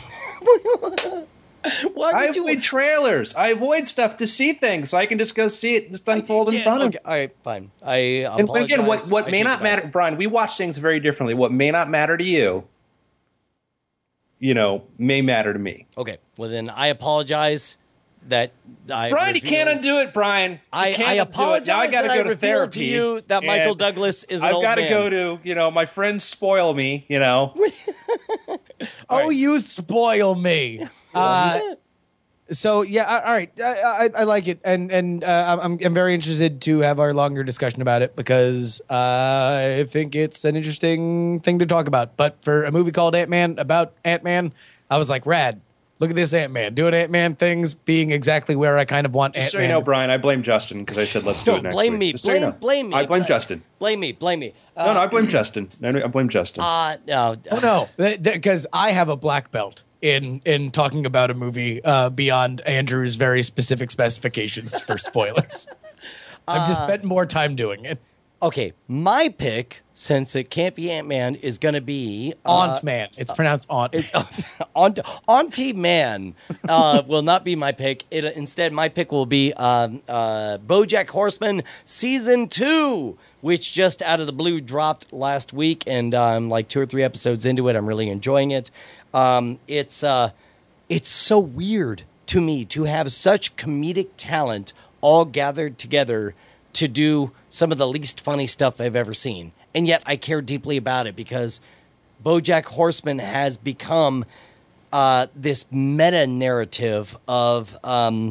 why I would you? avoid trailers. I avoid stuff to see things, so I can just go see it just unfold in Yeah, front of okay, me. all right, fine. I And apologize. again, what, what I may take not it back. matter, Brian, we watch things very differently. What may not matter to you, you know, may matter to me. Okay, well then I apologize that I Brian, you can't revealed- undo it, Brian. You I, can't I undo it. apologize Now I got to that go I to revealed therapy. to you that Michael and Douglas is an I've old got to man. go to, you know, my friends spoil me, you know. oh, you spoil me. Uh, so yeah, all right, I, I, I like it, and and uh, I'm I'm very interested to have our longer discussion about it because uh, I think it's an interesting thing to talk about. But for a movie called Ant-Man about Ant-Man, I was like, rad. Look at this Ant-Man doing Ant-Man things, being exactly where I kind of want Just so Ant-Man. you know, Brian, I blame Justin because I said let's do No, it next blame week. me. Just so you Blame, know. blame me. I blame Bla- Justin. Blame me. Blame me. No, no, I blame Justin. No, no, I blame Justin. Uh, no. Oh no, because I have a black belt in in talking about a movie uh, beyond Andrew's very specific specifications for spoilers. I've just spent more time doing it. Okay, my pick, since it can't be Ant-Man, is going to be uh, Aunt Man, it's pronounced Aunt. Aunt, Auntie Man uh, will not be my pick. It, instead, my pick will be um, uh, BoJack Horseman Season two, which just out of the blue dropped last week, and I'm like two or three episodes into it. I'm really enjoying it. Um, it's uh, it's so weird to me to have such comedic talent all gathered together to do some of the least funny stuff I've ever seen. And yet I care deeply about it because BoJack Horseman has become uh, this meta narrative of, um,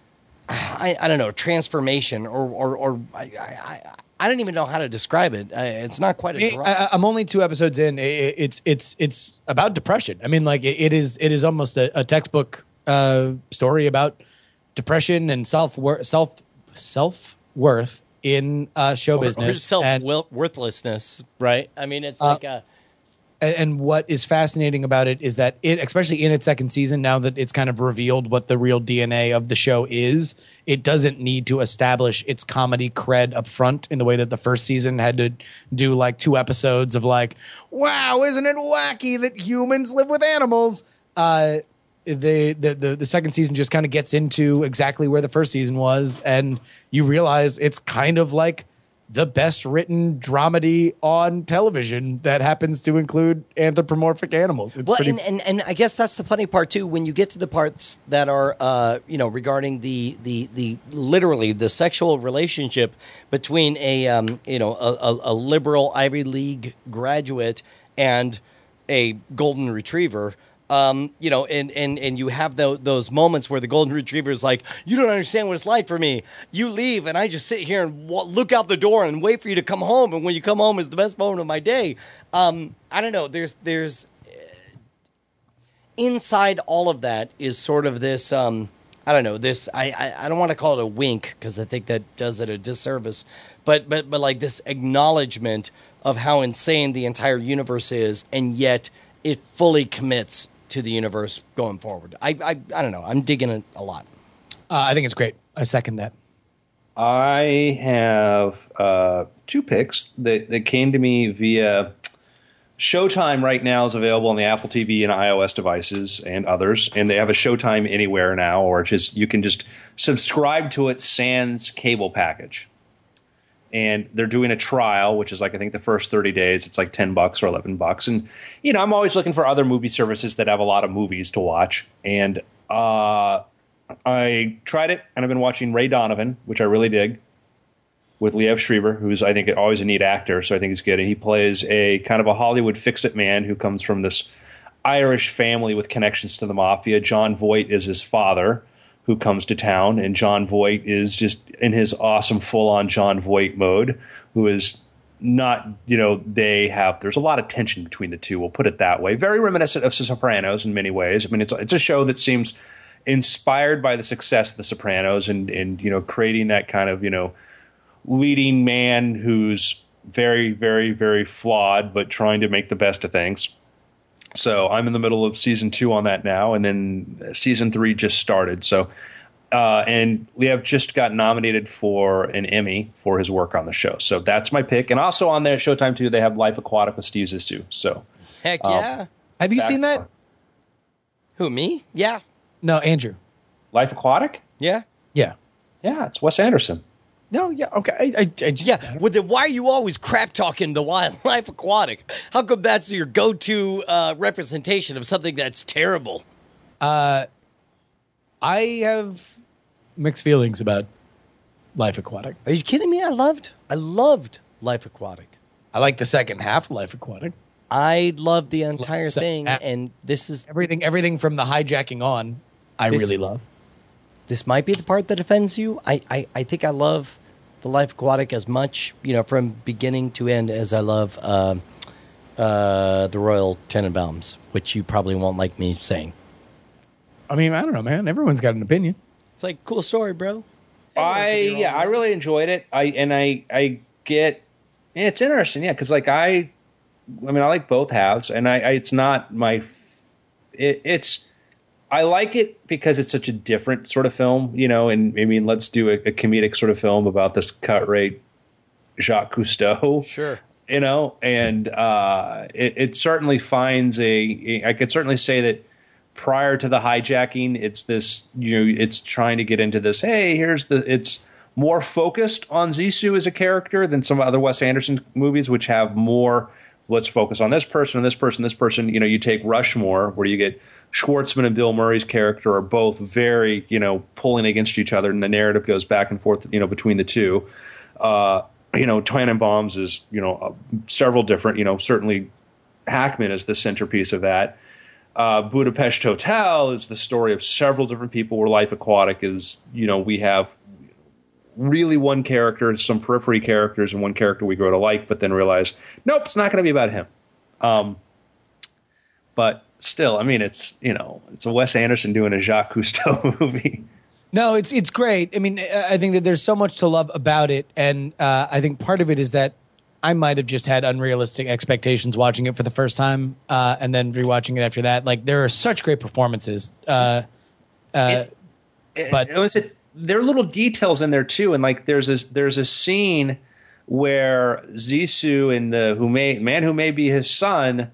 I, I don't know, transformation or, or, or I, I, I don't even know how to describe it. Uh, it's not quite a drop. I, I'm only two episodes in. It, it's it's it's about depression. I mean, like it, it is it is almost a, a textbook uh, story about depression and self self self worth in uh, show or, business. or self and, worthlessness, right? I mean, it's Uh, like a... and, and what is fascinating about it is that it, especially in its second season, now that it's kind of revealed what the real D N A of the show is, it doesn't need to establish its comedy cred up front in the way that the first season had to do like two episodes of like, wow, isn't it wacky that humans live with animals? Uh, the, the the the second season just kind of gets into exactly where the first season was, and you realize it's kind of like the best written dramedy on television that happens to include anthropomorphic animals. It's Well, pretty and, and, and I guess that's the funny part too. When you get to the parts that are, uh, you know, regarding the, the the literally the sexual relationship between a um, you know a, a, a liberal Ivy League graduate and a golden retriever. Um, you know, and, and, and you have those, those moments where the golden retriever is like, you don't understand what it's like for me. You leave, and I just sit here and w- look out the door and wait for you to come home. And when you come home is the best moment of my day. Um, I don't know. There's there's uh, inside all of that is sort of this. Um, I don't know. This I I, I don't want to call it a wink because I think that does it a disservice. But but but like this acknowledgement of how insane the entire universe is, and yet it fully commits to the universe going forward. I, I I don't know. I'm digging it a lot. Uh, I think it's great. I second that. I have uh, two picks that, that came to me via Showtime. Right now is available on the Apple T V and iOS devices and others, and they have a Showtime Anywhere now, or just you can just subscribe to it sans cable package. And they're doing a trial, which is like I think the first thirty days. It's like ten bucks or eleven bucks. And you know, I'm always looking for other movie services that have a lot of movies to watch. And uh, I tried it, and I've been watching Ray Donovan, which I really dig, with Liev Schreiber, who's I think always a neat actor. So I think he's good. And he plays a kind of a Hollywood fix-it man who comes from this Irish family with connections to the mafia. John Voight is his father, who comes to town, and John Voight is just in his awesome full-on John Voight mode, who is not, you know, they have, there's a lot of tension between the two, we'll put it that way. Very reminiscent of The Sopranos in many ways. I mean, it's, it's a show that seems inspired by the success of The Sopranos and, and, you know, creating that kind of, you know, leading man who's very, very, very flawed, but trying to make the best of things. So I'm in the middle of season two on that now, and then season three just started. So, uh, and Liev just got nominated for an Emmy for his work on the show. So that's my pick. And also on there, Showtime too, they have Life Aquatic with Steve Zissou. So, Heck um, yeah. Have you seen that? Who, me? Yeah. No, Andrew. Life Aquatic? Yeah. Yeah. Yeah, it's Wes Anderson. No, yeah, okay. I, I, I just, Yeah. Well, then why are you always crap talking the Wildlife Aquatic? How come that's your go-to uh, representation of something that's terrible? I have mixed feelings about Life Aquatic. Are you kidding me? I loved, I loved Life Aquatic. I like the second half of Life Aquatic. I loved the entire Se- thing, uh, and this is Everything, everything from the hijacking on, I This- really love. this might be the part that offends you. I, I, I think I love the Life Aquatic as much, you know, from beginning to end as I love um uh, the Royal Tenenbaums, which you probably won't like me saying. I mean, I don't know, man. Everyone's got an opinion. It's like, cool story, bro. I yeah, I really enjoyed it. I and I I get yeah, it's interesting, yeah, because like I, I mean, I like both halves, and I, I it's not my, it, it's I like it because it's such a different sort of film, you know. And I mean, let's do a, a comedic sort of film about this cut rate Jacques Cousteau, Sure. you know, and uh, it, it certainly finds a. I could certainly say that. Prior to the hijacking, it's this, you know, it's trying to get into this, hey, here's the, it's more focused on Zissou as a character than some other Wes Anderson movies, which have more, let's focus on this person, and this person, this person. You know, you take Rushmore, where you get Schwartzman and Bill Murray's character are both very, you know, pulling against each other, and the narrative goes back and forth, you know, between the two. Uh, you know, Tannenbaums is, you know, uh, several different, you know, certainly Hackman is the centerpiece of that. Uh, Budapest Hotel is the story of several different people, where Life Aquatic is, you know, we have really one character, some periphery characters, and one character we grow to like, but then realize, nope, it's not going to be about him. Um, but still, I mean, it's, you know, it's a Wes Anderson doing a Jacques Cousteau movie. No, it's it's great. I mean, I think that there's so much to love about it, and uh, I think part of it is that I might have just had unrealistic expectations watching it for the first time, uh, and then rewatching it after that. Like, there are such great performances, uh, uh, It- but it was a, there are little details in there too, and like there's this there's a scene where Zissou and the who may man who may be his son,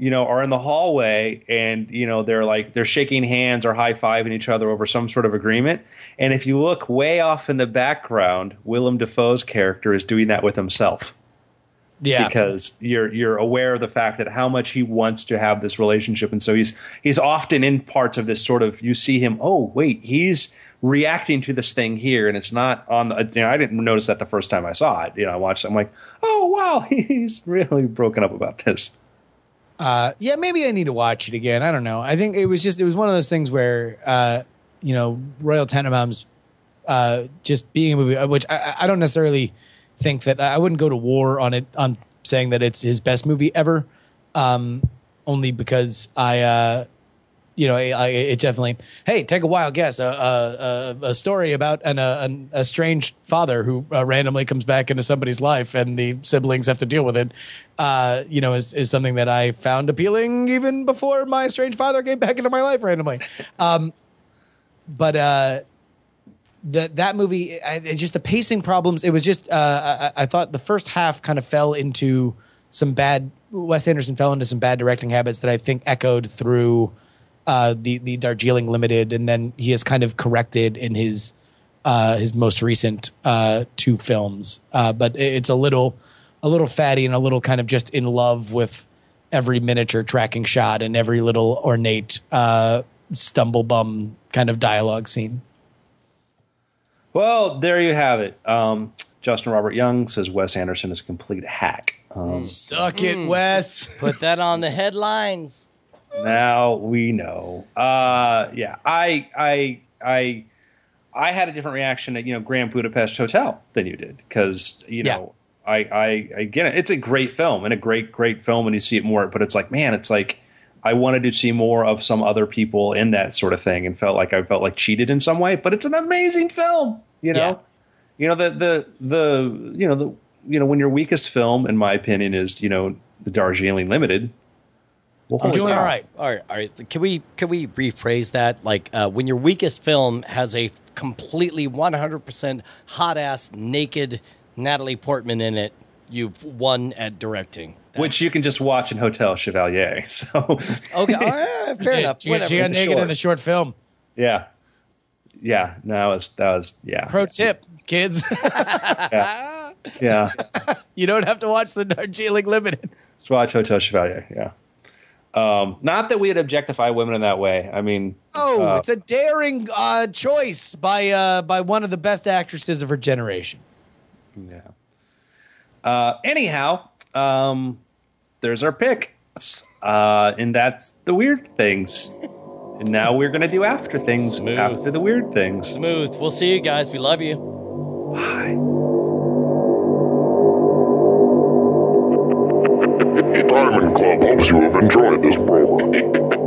you know, are in the hallway and, you know, they're like, they're shaking hands or high-fiving each other over some sort of agreement. And if you look way off in the background, Willem Dafoe's character is doing that with himself. Yeah. Because you're you're aware of the fact that how much he wants to have this relationship. And so he's he's often in parts of this sort of, you see him, oh, wait, he's reacting to this thing here. And it's not on the, you know, I didn't notice that the first time I saw it. You know, I watched it, I'm like, oh, wow, he's really broken up about this. Uh, yeah, maybe I need to watch it again. I don't know. I think it was just, it was one of those things where, uh, you know, Royal Tenenbaums uh, just being a movie, which I, I don't necessarily think that, I wouldn't go to war on it, on saying that it's his best movie ever, um, only because I, uh, you know, I, it definitely, hey, take a wild guess, a, a, a story about an, a, an estranged father who uh, randomly comes back into somebody's life and the siblings have to deal with it, uh, you know, is, is something that I found appealing even before my estranged father came back into my life randomly. Um, but uh, the, that movie, I, it just the pacing problems, it was just, uh, I, I thought the first half kind of fell into some bad, Wes Anderson fell into some bad directing habits that I think echoed through Uh, the the Darjeeling Limited, and then he has kind of corrected in his uh, his most recent uh, two films. Uh, but it's a little a little fatty and a little kind of just in love with every miniature tracking shot and every little ornate uh, stumble bum kind of dialogue scene. Well, there you have it. Um, Justin Robert Young says Wes Anderson is a complete hack. Um, Suck it, Wes. Put that on the headlines. Now we know. Uh, yeah, I, I, I, I had a different reaction at, you know, Grand Budapest Hotel than you did, because, you know, yeah. I, I, I get it. It's a great film and a great, great film, and you see it more. But it's like, man, it's like I wanted to see more of some other people in that sort of thing, and felt like I felt like cheated in some way. But it's an amazing film, you know. Yeah. You know the the the you know the you know when your weakest film, in my opinion, is, you know, the Darjeeling Limited. Well, You're doing all right. All right, all right. Can we can we rephrase that? Like uh, when your weakest film has a completely one hundred percent hot ass naked Natalie Portman in it, you've won at directing. That's Which you can just watch in Hotel Chevalier. So okay, all right, fair enough. She, she got naked in the short film. yeah, yeah. No, that was that was yeah. Pro tip, kids. Yeah. Yeah. You don't have to watch the Darjeeling Limited. Let's watch Hotel Chevalier. Yeah. Um, not that we'd objectify women in that way. I mean, oh, uh, it's a daring uh, choice by uh, by one of the best actresses of her generation. yeah. Uh, anyhow, um, there's our pick, uh, and that's the weird things. And now we're gonna do after things Smooth. after the weird things. Smooth. We'll see you guys. We love you. Bye. Diamond Club hopes you have enjoyed this program.